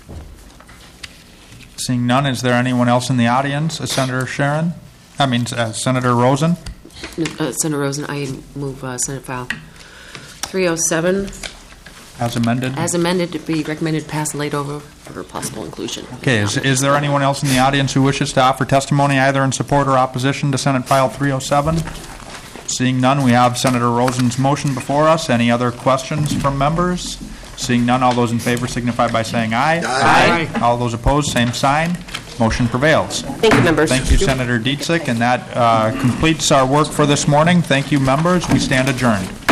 Seeing none, is there anyone else in the audience? Senator Sharon? Senator Rosen? Senator Rosen, I move Senate File 307. As amended? As amended to be recommended pass laid over for possible inclusion. Okay, is there anyone else in the audience who wishes to offer testimony either in support or opposition to Senate File 307? Seeing none, we have Senator Rosen's motion before us. Any other questions from members? Seeing none, all those in favor signify by saying aye. Aye. All those opposed, same sign. Motion prevails. Thank you, members. Thank you, Senator Disick, and that completes our work for this morning. Thank you, members. We stand adjourned.